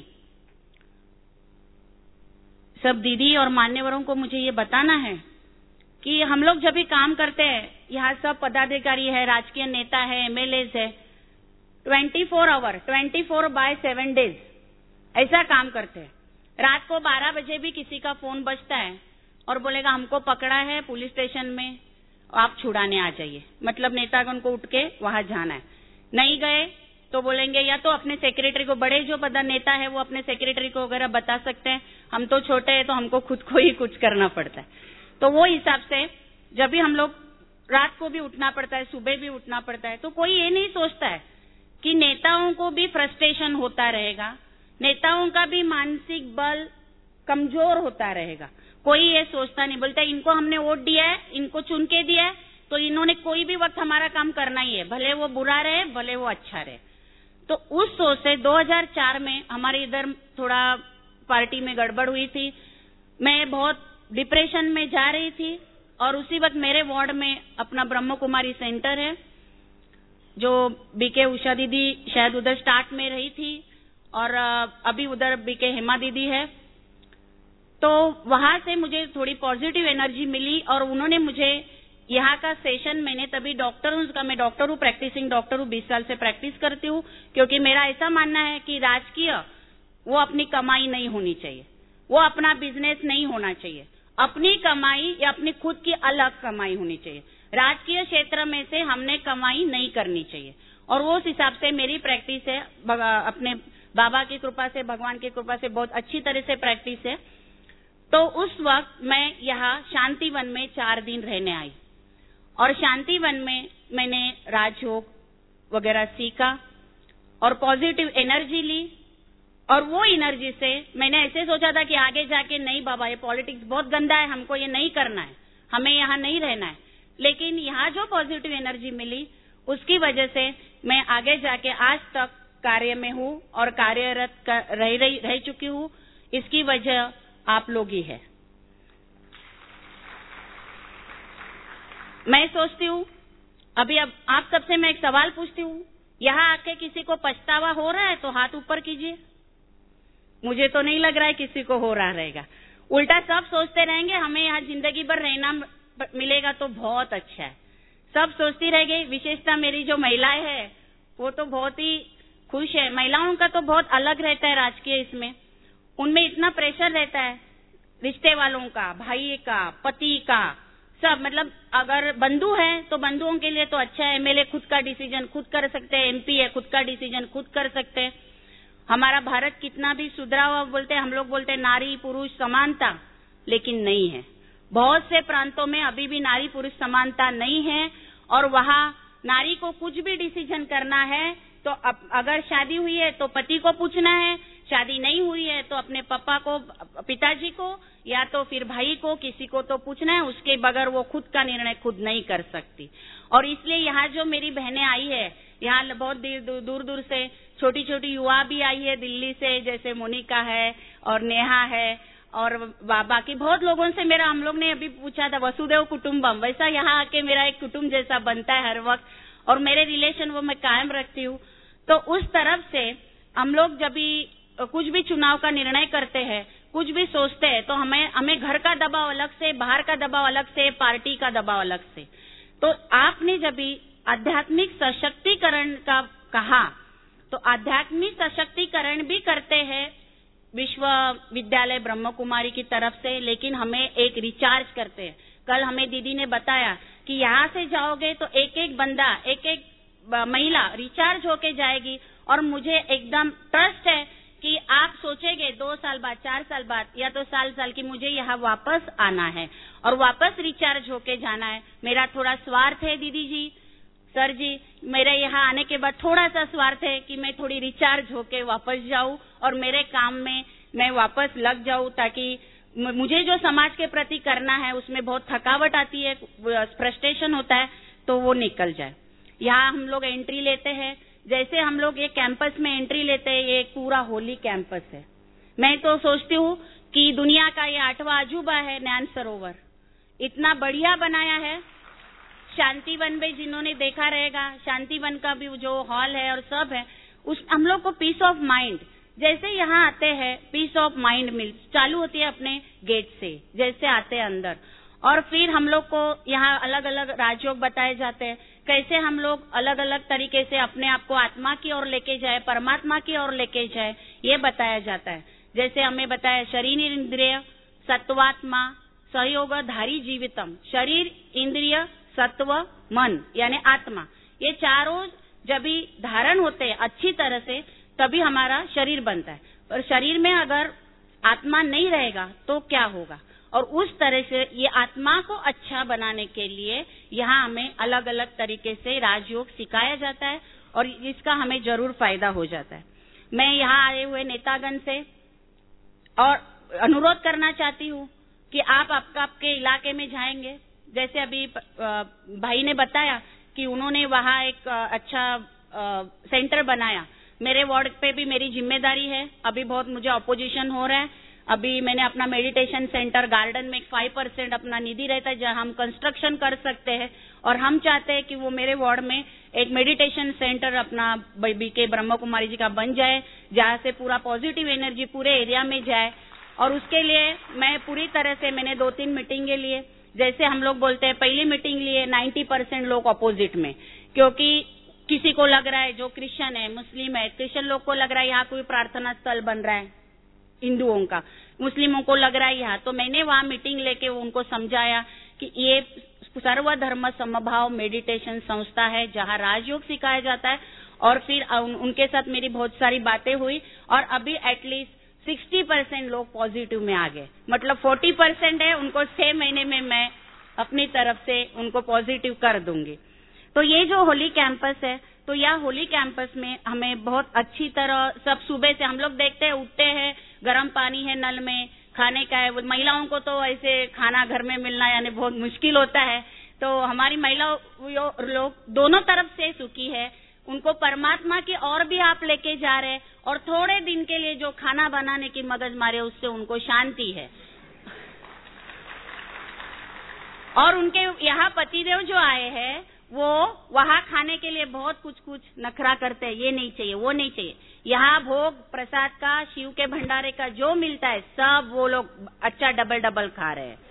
सब दीदी और मान्यवरों को मुझे ये बताना है कि हम लोग जब भी काम करते हैं, यहाँ सब पदाधिकारी है, राजकीय नेता है, एमएलए है, twenty four hour twenty four by seven days ऐसा काम करते हैं। रात को बारह बजे भी किसी का फोन बजता है और बोलेगा हमको पकड़ा है पुलिस स्टेशन में, आप छुड़ाने आ जाइए, मतलब नेतागण को उठ के वहां जाना है। नहीं गए तो बोलेंगे या तो अपने सेक्रेटरी को, बड़े जो पद नेता है वो अपने सेक्रेटरी को वगैरह बता सकते हैं, हम तो छोटे हैं तो हमको खुद को ही कुछ करना पड़ता है। तो वो हिसाब से जब भी हम लोग रात को भी उठना पड़ता है, सुबह भी उठना पड़ता है, तो कोई ये नहीं सोचता है कि नेताओं को भी फ्रस्ट्रेशन होता रहेगा, नेताओं का भी मानसिक बल कमजोर होता रहेगा। कोई ये सोचता नहीं, बोलता इनको हमने वोट दिया है, इनको चुन के दिया है, तो इन्होंने कोई भी वक्त हमारा काम करना ही है, भले वो बुरा रहे भले वो अच्छा रहे। तो उस सोच से दो हज़ार चार में हमारे इधर थोड़ा पार्टी में गड़बड़ हुई थी, मैं बहुत डिप्रेशन में जा रही थी और उसी वक्त मेरे वार्ड में अपना ब्रह्म कुमारी सेंटर है जो बीके उषा दीदी शायद उधर स्टार्ट में रही थी और अभी उधर बीके हेमा दीदी है। तो वहां से मुझे थोड़ी पॉजिटिव एनर्जी मिली और उन्होंने मुझे यहाँ का सेशन, मैंने तभी डॉक्टर हूँ, उसका मैं डॉक्टर हूँ, प्रैक्टिसिंग डॉक्टर हूँ, बीस साल से प्रैक्टिस करती हूँ, क्योंकि मेरा ऐसा मानना है कि राजकीय वो अपनी कमाई नहीं होनी चाहिए, वो अपना बिजनेस नहीं होना चाहिए, अपनी कमाई या अपनी खुद की अलग कमाई होनी चाहिए। राजकीय क्षेत्र में से हमने कमाई नहीं करनी चाहिए और वो उस हिसाब से मेरी प्रैक्टिस है, अपने बाबा की कृपा से, भगवान की कृपा से बहुत अच्छी तरह से प्रैक्टिस है। तो उस वक्त मैं यहाँ शांतिवन में चार दिन रहने आई और शांतिवन में मैंने राजयोग वगैरह सीखा और पॉजिटिव एनर्जी ली और वो एनर्जी से मैंने ऐसे सोचा था कि आगे जाके नहीं बाबा ये पॉलिटिक्स बहुत गंदा है, हमको ये नहीं करना है, हमें यहाँ नहीं रहना है। लेकिन यहाँ जो पॉजिटिव एनर्जी मिली उसकी वजह से मैं आगे जाके आज तक कार्य में हूँ और कार्यरत रह रही रह चुकी हूँ। इसकी वजह आप लोग ही है। मैं सोचती हूँ अभी अब आप सबसे मैं एक सवाल पूछती हूँ, यहाँ आके किसी को पछतावा हो रहा है तो हाथ ऊपर कीजिए। मुझे तो नहीं लग रहा है किसी को हो रहा रहेगा, उल्टा सब सोचते रहेंगे हमें यहाँ जिंदगी भर रहना मिलेगा तो बहुत अच्छा है, सब सोचती रह गई। विशेषता मेरी जो महिलाएं है वो तो बहुत ही खुश है। महिलाओं का तो बहुत अलग रहता है राजकीय, इसमें उनमें इतना प्रेशर रहता है रिश्ते वालों का, भाई का, पति का, सब मतलब अगर बंधु है तो बंधुओं के लिए तो अच्छा है, एमएलए खुद का डिसीजन खुद कर सकते हैं, एमपी है खुद का डिसीजन खुद कर सकते हैं। हमारा भारत कितना भी सुधरा हुआ बोलते हैं, हम लोग बोलते हैं नारी पुरुष समानता, लेकिन नहीं है। बहुत से प्रांतों में अभी भी नारी पुरुष समानता नहीं है और वहाँ नारी को कुछ भी डिसीजन करना है तो अगर शादी हुई है तो पति को पूछना है, शादी नहीं हुई है तो अपने पापा को, पिताजी को या तो फिर भाई को, किसी को तो पूछना है, उसके बगैर वो खुद का निर्णय खुद नहीं कर सकती। और इसलिए यहाँ जो मेरी बहनें आई है, यहाँ बहुत दूर दूर से छोटी छोटी युवा भी आई है दिल्ली से, जैसे मोनिका है और नेहा है और बाकी बहुत लोगों से मेरा, हम लोग ने अभी पूछा था वसुदेव कुटुम्बम, वैसा यहाँ आके मेरा एक कुटुम्ब जैसा बनता है हर वक्त और मेरे रिलेशन वो मैं कायम रखती हूँ। तो उस तरफ से हम लोग जब भी कुछ भी चुनाव का निर्णय करते हैं, कुछ भी सोचते हैं, तो हमें हमें घर का दबाव अलग से, बाहर का दबाव अलग से, पार्टी का दबाव अलग से। तो आपने जब भी आध्यात्मिक सशक्तिकरण का कहा तो आध्यात्मिक सशक्तिकरण भी करते हैं विश्वविद्यालय ब्रह्म कुमारी की तरफ से, लेकिन हमें एक रिचार्ज करते हैं। कल हमें दीदी ने बताया कि यहाँ से जाओगे तो एक एक बंदा, एक एक महिला रिचार्ज होके जाएगी और मुझे एकदम ट्रस्ट है कि आप सोचेंगे दो साल बाद, चार साल बाद या तो साल साल की मुझे यहाँ वापस आना है और वापस रिचार्ज होके जाना है। मेरा थोड़ा स्वार्थ है दीदी जी, सर जी, मेरे यहाँ आने के बाद थोड़ा सा स्वार्थ है कि मैं थोड़ी रिचार्ज होके वापस जाऊं और मेरे काम में मैं वापस लग जाऊं, ताकि मुझे जो समाज के प्रति करना है उसमें बहुत थकावट आती है, फ्रस्ट्रेशन होता है, तो वो निकल जाए। यहाँ हम लोग एंट्री लेते हैं, जैसे हम लोग ये कैंपस में एंट्री लेते हैं, ये पूरा होली कैंपस है। मैं तो सोचती हूँ कि दुनिया का ये आठवां अजूबा है ज्ञान सरोवर, इतना बढ़िया बनाया है। शांतिवन में जिन्होंने देखा रहेगा, शांतिवन का भी जो हॉल है और सब है, उस हम लोग को पीस ऑफ माइंड, जैसे यहाँ आते हैं पीस ऑफ माइंड मिल चालू होती है अपने गेट से, जैसे आते हैं अंदर, और फिर हम लोग को यहाँ अलग अलग राजयोग बताए जाते हैं, कैसे हम लोग अलग अलग तरीके से अपने आप को आत्मा की ओर लेके जाए, परमात्मा की ओर लेके जाए, ये बताया जाता है। जैसे हमें बताया शरीर इंद्रिय सत्वात्मा सहयोग धारी जीवितम, शरीर इंद्रिय सत्व मन यानी आत्मा, ये चारों जब भी धारण होते हैं अच्छी तरह से तभी हमारा शरीर बनता है। और शरीर में अगर आत्मा नहीं रहेगा तो क्या होगा, और उस तरह से ये आत्मा को अच्छा बनाने के लिए यहाँ हमें अलग अलग तरीके से राजयोग सिखाया जाता है और इसका हमें जरूर फायदा हो जाता है। मैं यहाँ आए हुए नेतागण से और अनुरोध करना चाहती हूँ कि आप आपका आपके इलाके में जाएंगे, जैसे अभी भाई ने बताया कि उन्होंने वहाँ एक अच्छा सेंटर बनाया, मेरे वार्ड पे भी मेरी जिम्मेदारी है। अभी बहुत मुझे अपोजिशन हो रहा है। अभी मैंने अपना मेडिटेशन सेंटर गार्डन में फाइव परसेंट अपना निधि रहता है जहां हम कंस्ट्रक्शन कर सकते हैं, और हम चाहते हैं कि वो मेरे वार्ड में एक मेडिटेशन सेंटर अपना बीके ब्रह्म कुमारी जी का बन जाए, जहां से पूरा पॉजिटिव एनर्जी पूरे एरिया में जाए। और उसके लिए मैं पूरी तरह से मैंने दो तीन मीटिंगें लिए। जैसे हम लोग बोलते हैं, पहली मीटिंग लिए नाइन्टी परसेंट लोग अपोजिट में, क्योंकि किसी को लग रहा है जो क्रिश्चियन है, मुस्लिम है, क्रिश्चियन लोग को लग रहा है यहाँ कोई प्रार्थना स्थल बन रहा है हिंदुओं का, मुस्लिमों को लग रहा है यहाँ। तो मैंने वहाँ मीटिंग लेके उनको समझाया कि ये सर्वधर्म समभाव मेडिटेशन संस्था है जहाँ राजयोग सिखाया जाता है। और फिर उन, उनके साथ मेरी बहुत सारी बातें हुई, और अभी एटलीस्ट सिक्सटी परसेंट लोग पॉजिटिव में आ गए। मतलब फोर्टी परसेंट है, उनको छह महीने में मैं अपनी तरफ से उनको पॉजिटिव कर दूंगी। तो ये जो होली कैंपस है, तो यह होली कैंपस में हमें बहुत अच्छी तरह सब सुबह से हम लोग देखते हैं, उठते हैं, गर्म पानी है नल में, खाने का है। महिलाओं को तो ऐसे खाना घर में मिलना यानी बहुत मुश्किल होता है, तो हमारी महिला लोग दोनों तरफ से सुखी है। उनको परमात्मा की ओर भी आप लेके जा रहे हैं, और थोड़े दिन के लिए जो खाना बनाने की मगजमारी है उससे उनको शांति है। और उनके यहाँ पतिदेव जो आए हैं वो वहाँ खाने के लिए बहुत कुछ कुछ नखरा करते हैं, ये नहीं चाहिए, वो नहीं चाहिए। यहाँ भोग प्रसाद का, शिव के भंडारे का जो मिलता है सब वो लोग अच्छा डबल डबल खा रहे हैं।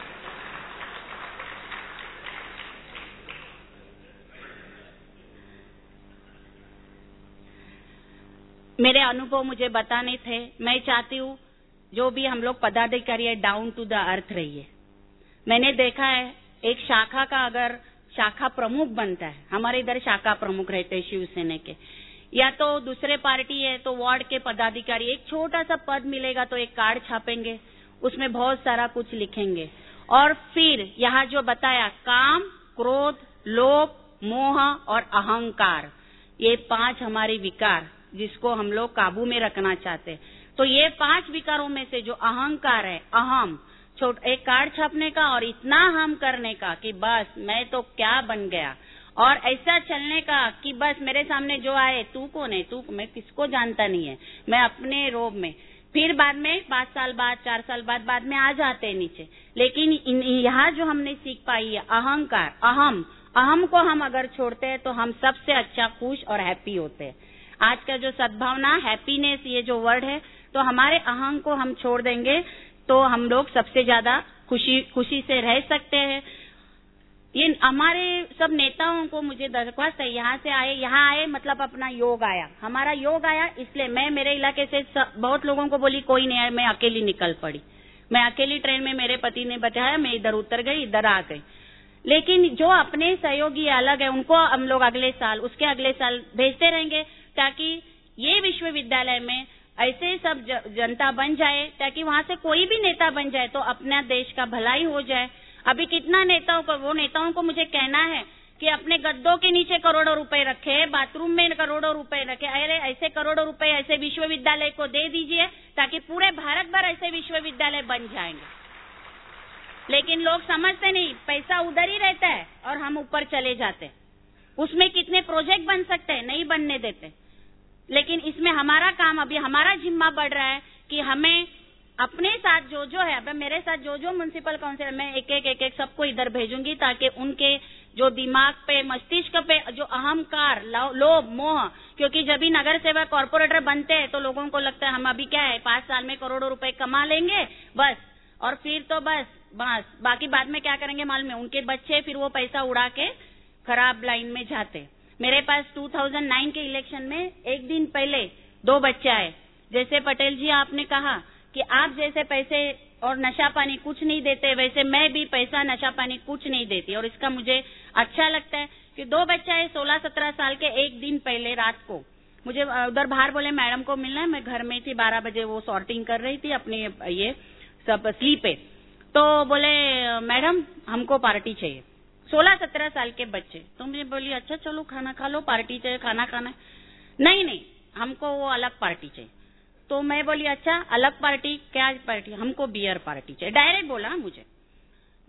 मेरे अनुभव मुझे बताने थे। मैं चाहती हूँ जो भी हम लोग पदाधिकारी है डाउन टू द अर्थ रहिए। मैंने देखा है एक शाखा का अगर शाखा प्रमुख बनता है, हमारे इधर शाखा प्रमुख रहते हैं शिवसेना के, या तो दूसरे पार्टी है तो वार्ड के पदाधिकारी, एक छोटा सा पद मिलेगा तो एक कार्ड छापेंगे, उसमें बहुत सारा कुछ लिखेंगे। और फिर यहाँ जो बताया काम, क्रोध, लोभ, मोह और अहंकार, ये पांच हमारे विकार जिसको हम लोग काबू में रखना चाहते हैं। तो ये पांच विकारों में से जो अहंकार है, अहम, छोट एक कार्ड छापने का और इतना हम करने का कि बस मैं तो क्या बन गया, और ऐसा चलने का कि बस मेरे सामने जो आए, तू कौन है, तू, मैं किसको जानता नहीं है, मैं अपने रोब में। फिर बाद में पांच साल बाद, चार साल बाद बाद में आ जाते हैं नीचे। लेकिन यहाँ जो हमने सीख पाई है अहंकार, अहम, अहम को हम अगर छोड़ते हैं तो हम सबसे अच्छा खुश और हैप्पी होते हैं। आज का जो सद्भावना, हैप्पीनेस, ये जो वर्ड है, तो हमारे अहम को हम छोड़ देंगे तो हम लोग सबसे ज्यादा खुशी खुशी से रह सकते हैं। ये हमारे सब नेताओं को मुझे दरख्वास्त है, यहाँ से आए, यहाँ आए मतलब अपना योग आया, हमारा योग आया, इसलिए मैं मेरे इलाके से बहुत लोगों को बोली कोई नहीं आया, मैं अकेली निकल पड़ी। मैं अकेली ट्रेन में, मेरे पति ने बताया, मैं इधर उतर गई, इधर आ गई। लेकिन जो अपने सहयोगी अलग है उनको हम लोग अगले साल, उसके अगले साल भेजते रहेंगे, ताकि ये विश्वविद्यालय में ऐसे सब जनता बन जाए, ताकि वहां से कोई भी नेता बन जाए तो अपना देश का भलाई हो जाए। अभी कितना नेताओं को, वो नेताओं को मुझे कहना है कि अपने गद्दों के नीचे करोड़ों रुपए रखे, बाथरूम में करोड़ों रुपए रखे, अरे ऐसे करोड़ों रुपए ऐसे विश्वविद्यालय को दे दीजिए ताकि पूरे भारत भर ऐसे विश्वविद्यालय बन जाएंगे। लेकिन लोग समझते नहीं, पैसा उधर ही रहता है और हम ऊपर चले जाते। उसमें कितने प्रोजेक्ट बन सकते हैं, नहीं बनने देते। लेकिन इसमें हमारा काम, अभी हमारा जिम्मा बढ़ रहा है कि हमें अपने साथ जो जो है, अब मेरे साथ जो जो म्युनिसिपल काउंसिलर, मैं एक एक एक एक सबको इधर भेजूंगी ताकि उनके जो दिमाग पे, मस्तिष्क पे जो अहंकार, लोभ, मोह, क्योंकि जब भी नगर सेवक कॉर्पोरेटर बनते हैं तो लोगों को लगता है हम अभी क्या है, पांच साल में करोड़ों रुपए कमा लेंगे बस, और फिर तो बस बस बाकी बाद में क्या करेंगे मालूम है, उनके बच्चे फिर वो पैसा उड़ा के खराब लाइन में जाते। मेरे पास दो हज़ार नौ के इलेक्शन में एक दिन पहले दो बच्चे आए। जैसे पटेल जी आपने कहा कि आप जैसे पैसे और नशा पानी कुछ नहीं देते, वैसे मैं भी पैसा नशा पानी कुछ नहीं देती, और इसका मुझे अच्छा लगता है कि दो बच्चे आए सोलह सत्रह साल के। एक दिन पहले रात को मुझे उधर बाहर बोले मैडम को मिलना है, मैं घर में थी, बारह बजे वो सॉर्टिंग कर रही थी अपनी ये सब स्लीप पे, तो बोले मैडम हमको पार्टी चाहिए। सोलह सत्रह साल के बच्चे। तो मैं बोली अच्छा चलो खाना खा लो, पार्टी चाहिए, खाना खाना है। नहीं नहीं हमको वो अलग पार्टी चाहिए। तो मैं बोली अच्छा अलग पार्टी, क्या पार्टी? हमको बियर पार्टी चाहिए। डायरेक्ट बोला मुझे।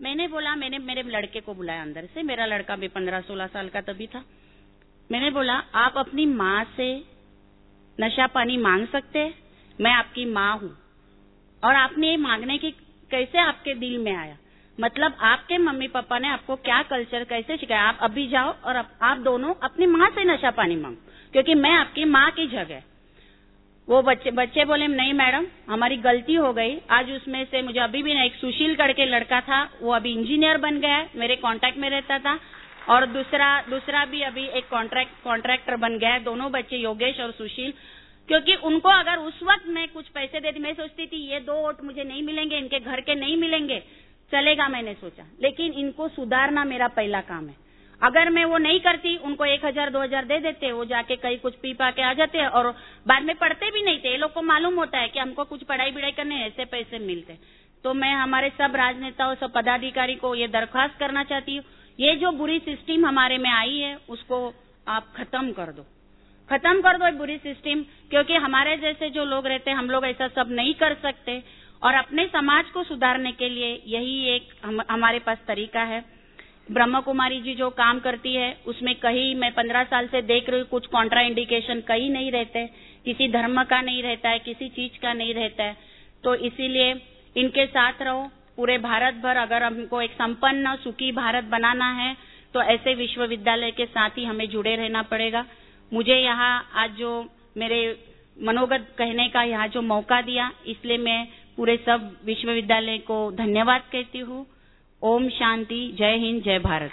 मैंने बोला, मैंने मेरे लड़के को बुलाया अंदर से, मेरा लड़का भी पंद्रह सोलह साल का तभी था। मैंने बोला, आप अपनी माँ से नशा पानी मांग सकते हैं? मैं आपकी माँ हूँ और आपने ये मांगने की कैसे आपके दिल में आया? मतलब आपके मम्मी पापा ने आपको क्या कल्चर कैसे सिखाया? आप अभी जाओ और आप, आप दोनों अपनी माँ से नशा पानी मांगो, क्योंकि मैं आपकी माँ की जगह। वो बच्चे बच्चे बोले, नहीं मैडम, हमारी गलती हो गई। आज उसमें से मुझे अभी भी एक सुशील करके लड़का था, वो अभी इंजीनियर बन गया है, मेरे कांटेक्ट में रहता था, और दूसरा दूसरा भी अभी एक कॉन्ट्रैक्ट कॉन्ट्रैक्टर बन गया है। दोनों बच्चे योगेश और सुशील, क्योंकि उनको अगर उस वक्त मैं कुछ पैसे देती, मैं सोचती थी ये दो वोट मुझे नहीं मिलेंगे, इनके घर के नहीं मिलेंगे, चलेगा, मैंने सोचा, लेकिन इनको सुधारना मेरा पहला काम है। अगर मैं वो नहीं करती, उनको एक हजार दो हजार दे देते, वो जाके कहीं कुछ पी पा के आ जाते और बाद में पढ़ते भी नहीं थे। ये लोग को मालूम होता है कि हमको कुछ पढ़ाई बिढ़ाई करने ऐसे पैसे मिलते। तो मैं हमारे सब राजनेताओं, सब पदाधिकारी को ये दरख्वास्त करना चाहती हूँ, ये जो बुरी सिस्टम हमारे में आई है उसको आप खत्म कर दो, खत्म कर दो ये बुरी सिस्टम, क्योंकि हमारे जैसे जो लोग रहते हैं, हम लोग ऐसा सब नहीं कर सकते, और अपने समाज को सुधारने के लिए यही एक हम, हमारे पास तरीका है। ब्रह्म कुमारी जी जो काम करती है उसमें कहीं मैं पंद्रह साल से देख रही हूँ, कुछ कॉन्ट्रा इंडिकेशन कहीं नहीं रहते, किसी धर्म का नहीं रहता है, किसी चीज का नहीं रहता है। तो इसीलिए इनके साथ रहो। पूरे भारत भर अगर हमको एक संपन्न सुखी भारत बनाना है तो ऐसे विश्वविद्यालय के साथ ही हमें जुड़े रहना पड़ेगा। मुझे यहाँ आज जो मेरे मनोगत कहने का यहाँ जो मौका दिया, इसलिए मैं पूरे सब विश्वविद्यालय को धन्यवाद कहती हूँ। ओम शांति, जय हिंद, जय भारत।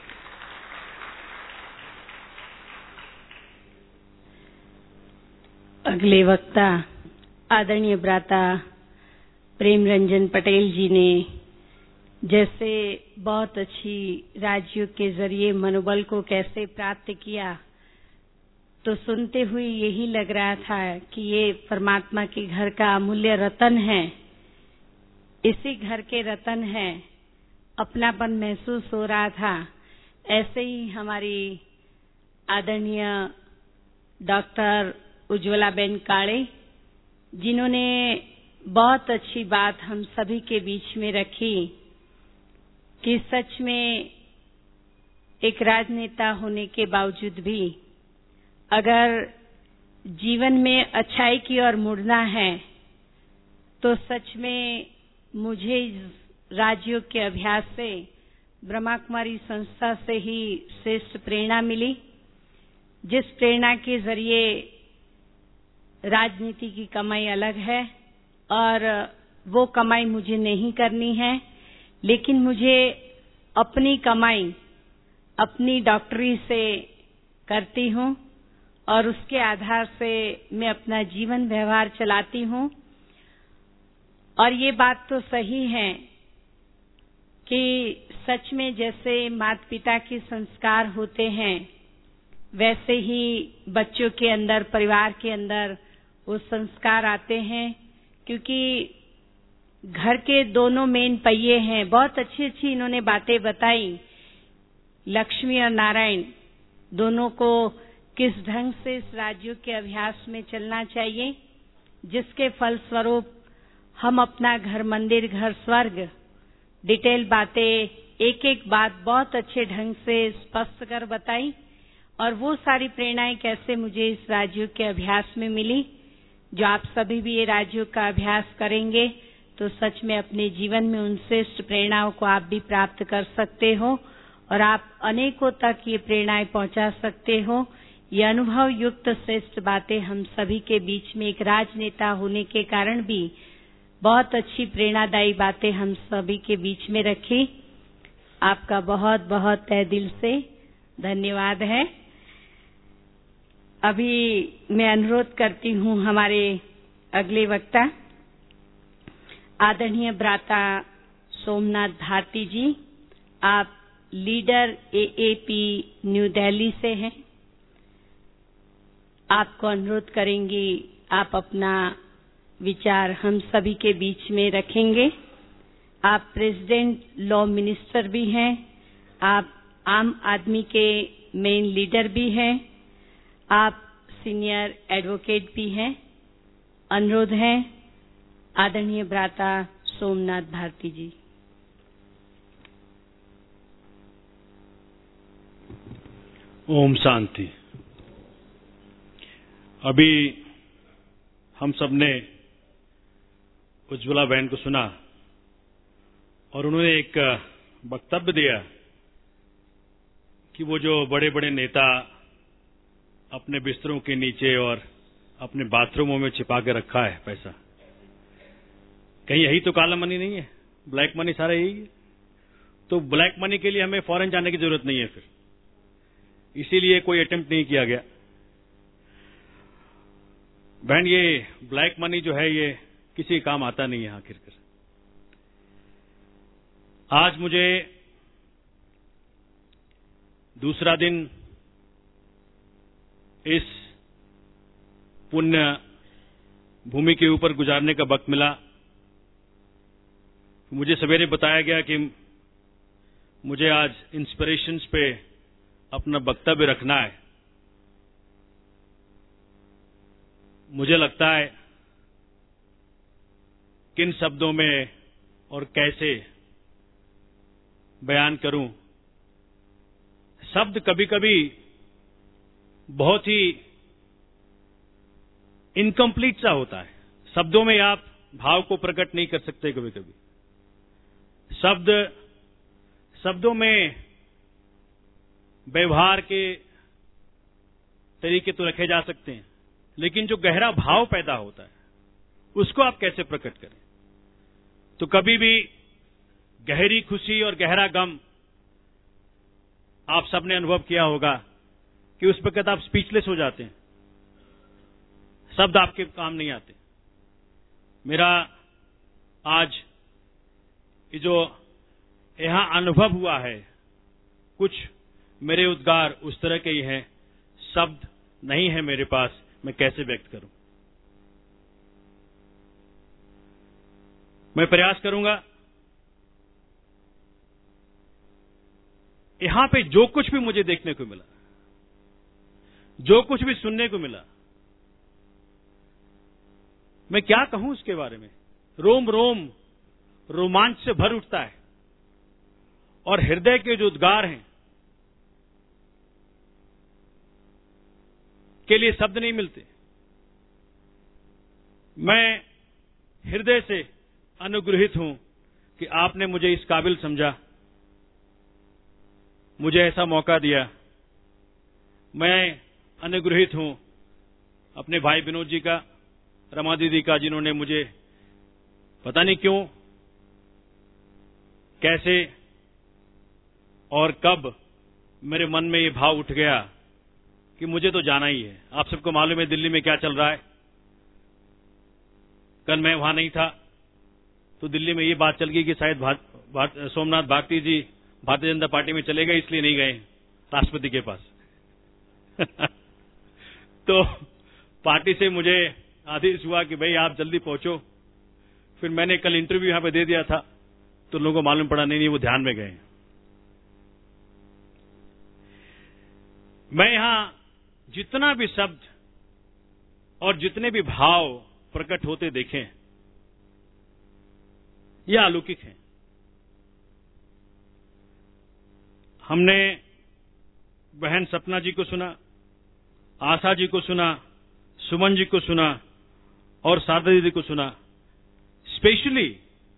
अगले वक्ता आदरणीय भ्राता प्रेम रंजन पटेल जी ने जैसे बहुत अच्छी राजयोग के जरिए मनोबल को कैसे प्राप्त किया, तो सुनते हुए यही लग रहा था कि ये परमात्मा के घर का अमूल्य रतन है, इसी घर के रतन है। अपनापन महसूस हो रहा था। ऐसे ही हमारी आदरणीय डॉक्टर उज्ज्वला बेन काळे, जिन्होंने बहुत अच्छी बात हम सभी के बीच में रखी कि सच में एक राजनेता होने के बावजूद भी अगर जीवन में अच्छाई की ओर मुड़ना है तो सच में मुझे राजयोग के अभ्यास से, ब्रह्मा कुमारी संस्था से ही श्रेष्ठ प्रेरणा मिली, जिस प्रेरणा के जरिए राजनीति की कमाई अलग है और वो कमाई मुझे नहीं करनी है, लेकिन मुझे अपनी कमाई अपनी डॉक्टरी से करती हूँ और उसके आधार से मैं अपना जीवन व्यवहार चलाती हूँ। और ये बात तो सही है कि सच में जैसे माता पिता के संस्कार होते हैं, वैसे ही बच्चों के अंदर, परिवार के अंदर वो संस्कार आते हैं, क्योंकि घर के दोनों मेन पहिए हैं। बहुत अच्छी अच्छी इन्होंने बातें बताई। लक्ष्मी और नारायण दोनों को किस ढंग से इस राजयोग के अभ्यास में चलना चाहिए, जिसके फलस्वरूप हम अपना घर मंदिर, घर स्वर्ग, डिटेल बातें, एक एक बात बहुत अच्छे ढंग से स्पष्ट कर बताई। और वो सारी प्रेरणाएं कैसे मुझे इस राजयोग के अभ्यास में मिली, जो आप सभी भी ये राजयोग का अभ्यास करेंगे तो सच में अपने जीवन में उन श्रेष्ठ प्रेरणाओं को आप भी प्राप्त कर सकते हो और आप अनेकों तक ये प्रेरणाएं पहुंचा सकते हो। ये अनुभव युक्त श्रेष्ठ बातें हम सभी के बीच में एक राजनेता होने के कारण भी बहुत अच्छी प्रेरणादायी बातें हम सभी के बीच में रखी। आपका बहुत बहुत तहे दिल से धन्यवाद है। अभी मैं अनुरोध करती हूँ हमारे अगले वक्ता आदरणीय भ्राता सोमनाथ भारती जी, आप लीडर एएपी न्यू दिल्ली से हैं। आपको अनुरोध करेंगे आप अपना विचार हम सभी के बीच में रखेंगे। आप प्रेसिडेंट लॉ मिनिस्टर भी हैं, आप आम आदमी के मेन लीडर भी हैं, आप सीनियर एडवोकेट भी हैं। अनुरोध है आदरणीय भ्राता सोमनाथ भारती जी। ओम शांति। अभी हम सब ने उज्ज्वला बहन को सुना और उन्होंने एक वक्तव्य दिया कि वो जो बड़े बड़े नेता अपने बिस्तरों के नीचे और अपने बाथरूमों में छिपा के रखा है पैसा, कहीं यही तो काला मनी नहीं है, ब्लैक मनी सारा यही है। तो ब्लैक मनी के लिए हमें फॉरेन जाने की जरूरत नहीं है, फिर इसीलिए कोई अटेम्प्ट नहीं किया गया। बहन, ये ब्लैक मनी जो है ये किसी काम आता नहीं है आखिरकार। आज मुझे दूसरा दिन इस पुण्य भूमि के ऊपर गुजारने का वक्त मिला। मुझे सवेरे बताया गया कि मुझे आज इंस्पिरेशंस पे अपना वक्तव्य रखना है। मुझे लगता है किन शब्दों में और कैसे बयान करूं। शब्द कभी कभी बहुत ही इनकम्प्लीट सा होता है। शब्दों में आप भाव को प्रकट नहीं कर सकते। कभी कभी शब्द शब्दों में व्यवहार के तरीके तो रखे जा सकते हैं, लेकिन जो गहरा भाव पैदा होता है उसको आप कैसे प्रकट करें। तो कभी भी गहरी खुशी और गहरा गम आप सबने अनुभव किया होगा कि उस वक्त आप स्पीचलेस हो जाते हैं, शब्द आपके काम नहीं आते। मेरा आज ये जो यहां अनुभव हुआ है, कुछ मेरे उद्गार उस तरह के ही हैं, शब्द नहीं है मेरे पास, मैं कैसे व्यक्त करूं। मैं प्रयास करूंगा यहां पे जो कुछ भी मुझे देखने को मिला, जो कुछ भी सुनने को मिला, मैं क्या कहूं उसके बारे में। रोम रोम रोमांच से भर उठता है और हृदय के जो उद्गार हैं के लिए शब्द नहीं मिलते। मैं हृदय से अनुग्रहित हूं कि आपने मुझे इस काबिल समझा, मुझे ऐसा मौका दिया। मैं अनुग्रहित हूं अपने भाई विनोद जी का, रमा दीदी का, जिन्होंने मुझे पता नहीं क्यों, कैसे और कब मेरे मन में ये भाव उठ गया कि मुझे तो जाना ही है। आप सबको मालूम है दिल्ली में क्या चल रहा है। कल मैं वहां नहीं था तो दिल्ली में ये बात चल गई कि शायद भार, भार, सोमनाथ भारती जी भारतीय जनता पार्टी में चले गए, इसलिए नहीं गए राष्ट्रपति के पास। तो पार्टी से मुझे आदेश हुआ कि भाई आप जल्दी पहुंचो। फिर मैंने कल इंटरव्यू यहां पे दे दिया था तो लोगों को मालूम पड़ा नहीं नहीं वो ध्यान में गए। मैं यहां जितना भी शब्द और जितने भी भाव प्रकट होते देखें, यह अलौकिक है। हमने बहन सपना जी को सुना, आशा जी को सुना, सुमन जी को सुना और शारदा दीदी को सुना। स्पेशली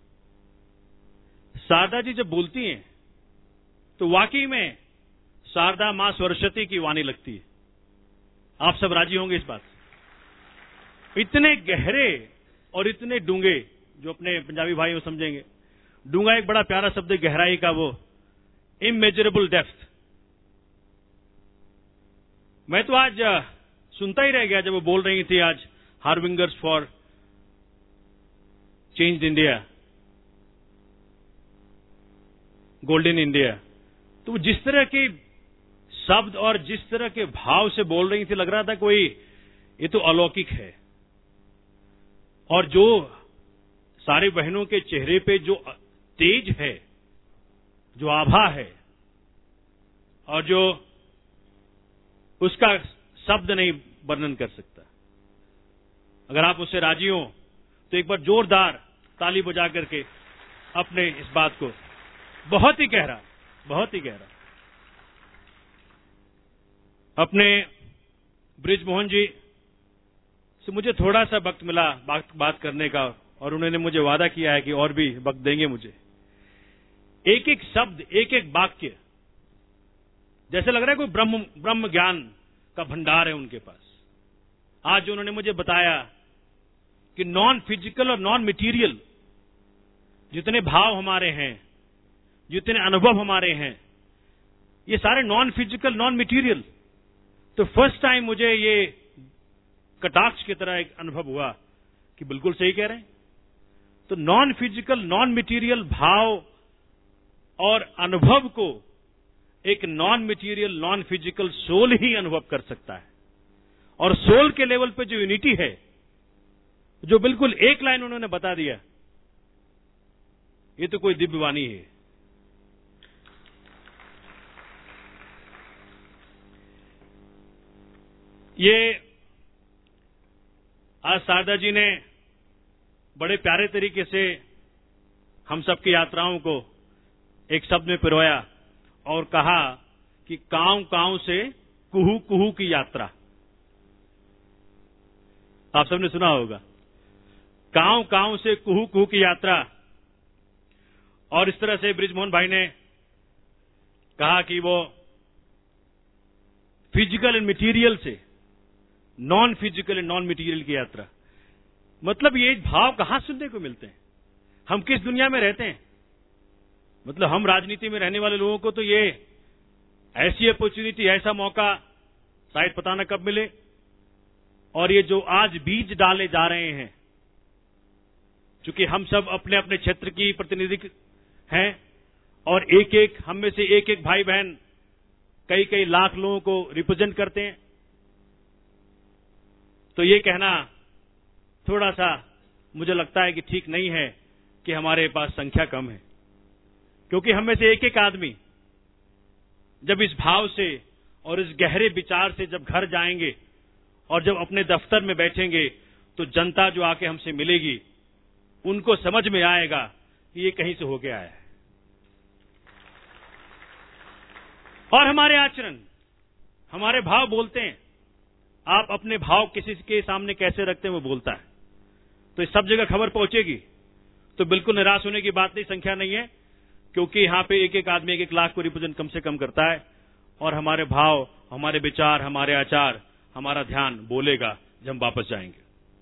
शारदा जी जब बोलती हैं तो वाकई में शारदा मां सरस्वती की वाणी लगती है। आप सब राजी होंगे इस बात से। इतने गहरे और इतने डूंगे, जो अपने पंजाबी भाई वो समझेंगे। डूंगा एक बड़ा प्यारा शब्द है, गहराई का, वो इमेजरेबल डेप्थ। मैं तो आज सुनता ही रह गया जब वो बोल रही थी आज harbingers for change India, golden India. तो जिस तरह के शब्द और जिस तरह के भाव से बोल रही थी, लग रहा था कोई ये तो अलौकिक है। और जो सारी बहनों के चेहरे पे जो तेज है, जो आभा है, और जो उसका शब्द नहीं वर्णन कर सकता। अगर आप उससे राजी हो तो एक बार जोरदार ताली बजा करके अपने इस बात को, बहुत ही गहरा, बहुत ही गहरा। अपने बृजमोहन जी से मुझे थोड़ा सा वक्त मिला बात बात करने का, और उन्होंने मुझे वादा किया है कि और भी वक्त देंगे मुझे। एक एक शब्द, एक एक वाक्य जैसे लग रहा है कोई ब्रह्म ब्रह्म ज्ञान का भंडार है उनके पास। आज उन्होंने मुझे बताया कि नॉन फिजिकल और नॉन मटेरियल जितने भाव हमारे हैं, जितने अनुभव हमारे हैं, ये सारे नॉन फिजिकल नॉन मटेरियल। तो फर्स्ट टाइम मुझे ये कटाक्ष की तरह एक अनुभव हुआ कि बिल्कुल सही कह रहे हैं। तो नॉन फिजिकल नॉन मटेरियल भाव और अनुभव को एक non material non physical soul ही अनुभव कर सकता है। और सोल के लेवल पे जो यूनिटी है, जो बिल्कुल एक लाइन उन्होंने बता दिया, ये तो कोई दिव्यवाणी है। ये आज शारदा जी ने बड़े प्यारे तरीके से हम सबकी यात्राओं को एक शब्द में पिरोया और कहा कि कांव कांव से कुहू कुहू की यात्रा। आप सबने सुना होगा, कांव कांव से कुहू कुहू की यात्रा। और इस तरह से बृजमोहन भाई ने कहा कि वो फिजिकल एंड मटेरियल से non physical and non material की यात्रा। मतलब ये भाव कहां सुनने को मिलते हैं? हम किस दुनिया में रहते हैं? मतलब हम राजनीति में रहने वाले लोगों को तो ये ऐसी अपॉर्चुनिटी, ऐसा मौका शायद पता न कब मिले। और ये जो आज बीज डाले जा रहे हैं, चूंकि हम सब अपने अपने क्षेत्र की प्रतिनिधि हैं और एक एक हम में से एक एक भाई बहन कई कई लाख लोगों को रिप्रेजेंट करते हैं, तो ये कहना थोड़ा सा मुझे लगता है कि ठीक नहीं है कि हमारे पास संख्या कम है। क्योंकि हम में से एक एक आदमी जब इस भाव से और इस गहरे विचार से जब घर जाएंगे और जब अपने दफ्तर में बैठेंगे, तो जनता जो आके हमसे मिलेगी, उनको समझ में आएगा कि ये कहीं से होके आया है। और हमारे आचरण, हमारे भाव बोलते हैं। आप अपने भाव किसी के सामने कैसे रखते हैं वो बोलता है। तो इस सब जगह खबर पहुंचेगी। तो बिल्कुल निराश होने की बात नहीं, संख्या नहीं है, क्योंकि यहां पे एक एक आदमी एक एक लाख को रिप्रेजेंट कम से कम करता है। और हमारे भाव, हमारे विचार, हमारे आचार, हमारा ध्यान बोलेगा जब हम वापस जाएंगे।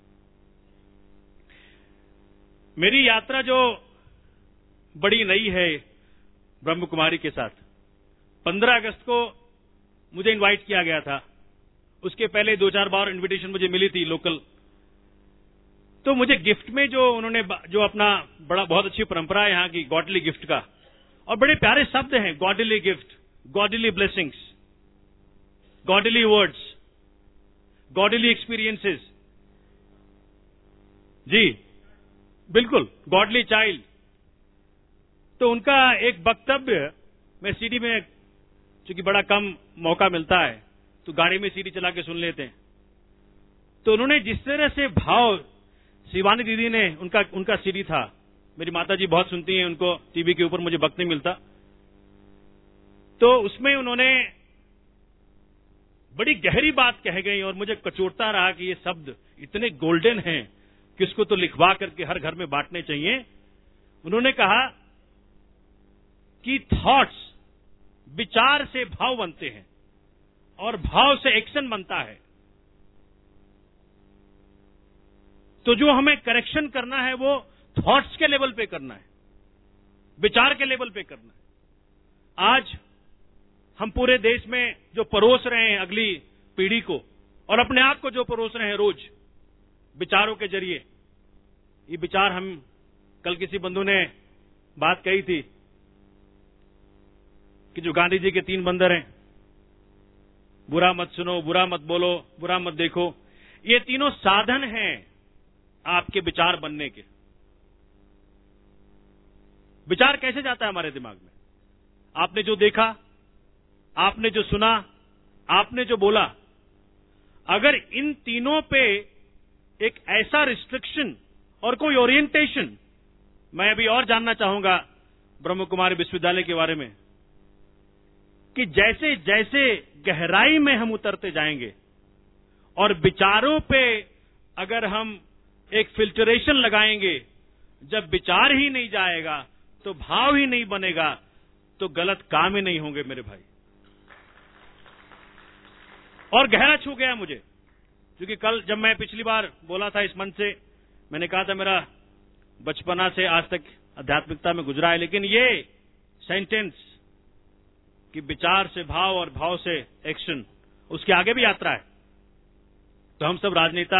मेरी यात्रा जो बड़ी नई है ब्रह्म कुमारी के साथ, पंद्रह अगस्त को मुझे इनवाइट किया गया था। उसके पहले दो चार बार इनविटेशन मुझे मिली थी लोकल। तो मुझे गिफ्ट में जो उन्होंने जो अपना बड़ा बहुत अच्छी परंपरा है यहाँ की गॉडली गिफ्ट का, और बड़े प्यारे शब्द हैं, godly gift, godly blessings, godly words, godly experiences. जी बिल्कुल, गॉडली चाइल्ड। तो उनका एक वक्तव्य मैं सीडी में, चूंकि बड़ा कम मौका मिलता है तो गाड़ी में सीडी चला के सुन लेते हैं। तो उन्होंने जिस तरह से भाव, शिवानी दीदी ने, उनका उनका सीडी था, मेरी माता जी बहुत सुनती हैं, उनको टीवी के ऊपर मुझे वक्त नहीं मिलता, तो उसमें उन्होंने बड़ी गहरी बात कह गई और मुझे कचोटता रहा कि ये शब्द इतने गोल्डन हैं कि इसको तो लिखवा करके हर घर में बांटने चाहिए। उन्होंने कहा कि थॉट्स, विचार से भाव बनते हैं और भाव से एक्शन बनता है। तो जो हमें करेक्शन करना है वो थॉट्स के लेवल पे करना है, विचार के लेवल पे करना है। आज हम पूरे देश में जो परोस रहे हैं अगली पीढ़ी को, और अपने आप को जो परोस रहे हैं रोज विचारों के जरिए, ये विचार, हम कल किसी बंधु ने बात कही थी कि जो गांधी जी के तीन बंदर हैं, बुरा मत सुनो, बुरा मत बोलो, बुरा मत देखो, ये तीनों साधन हैं आपके विचार बनने के। विचार कैसे जाता है हमारे दिमाग में? आपने जो देखा, आपने जो सुना, आपने जो बोला, अगर इन तीनों पे एक ऐसा रिस्ट्रिक्शन और कोई ओरिएंटेशन, मैं अभी और जानना चाहूंगा ब्रह्म कुमारी विश्वविद्यालय के बारे में, कि जैसे जैसे गहराई में हम उतरते जाएंगे और विचारों पे अगर हम एक फिल्टरेशन लगाएंगे, जब विचार ही नहीं जाएगा तो भाव ही नहीं बनेगा, तो गलत काम ही नहीं होंगे मेरे भाई। और गहरा छू गया मुझे, क्योंकि कल जब मैं पिछली बार बोला था इस मंच से, मैंने कहा था मेरा बचपना से आज तक आध्यात्मिकता में गुजरा है, लेकिन ये सेंटेंस कि विचार से भाव और भाव से एक्शन, उसके आगे भी यात्रा है। तो हम सब राजनेता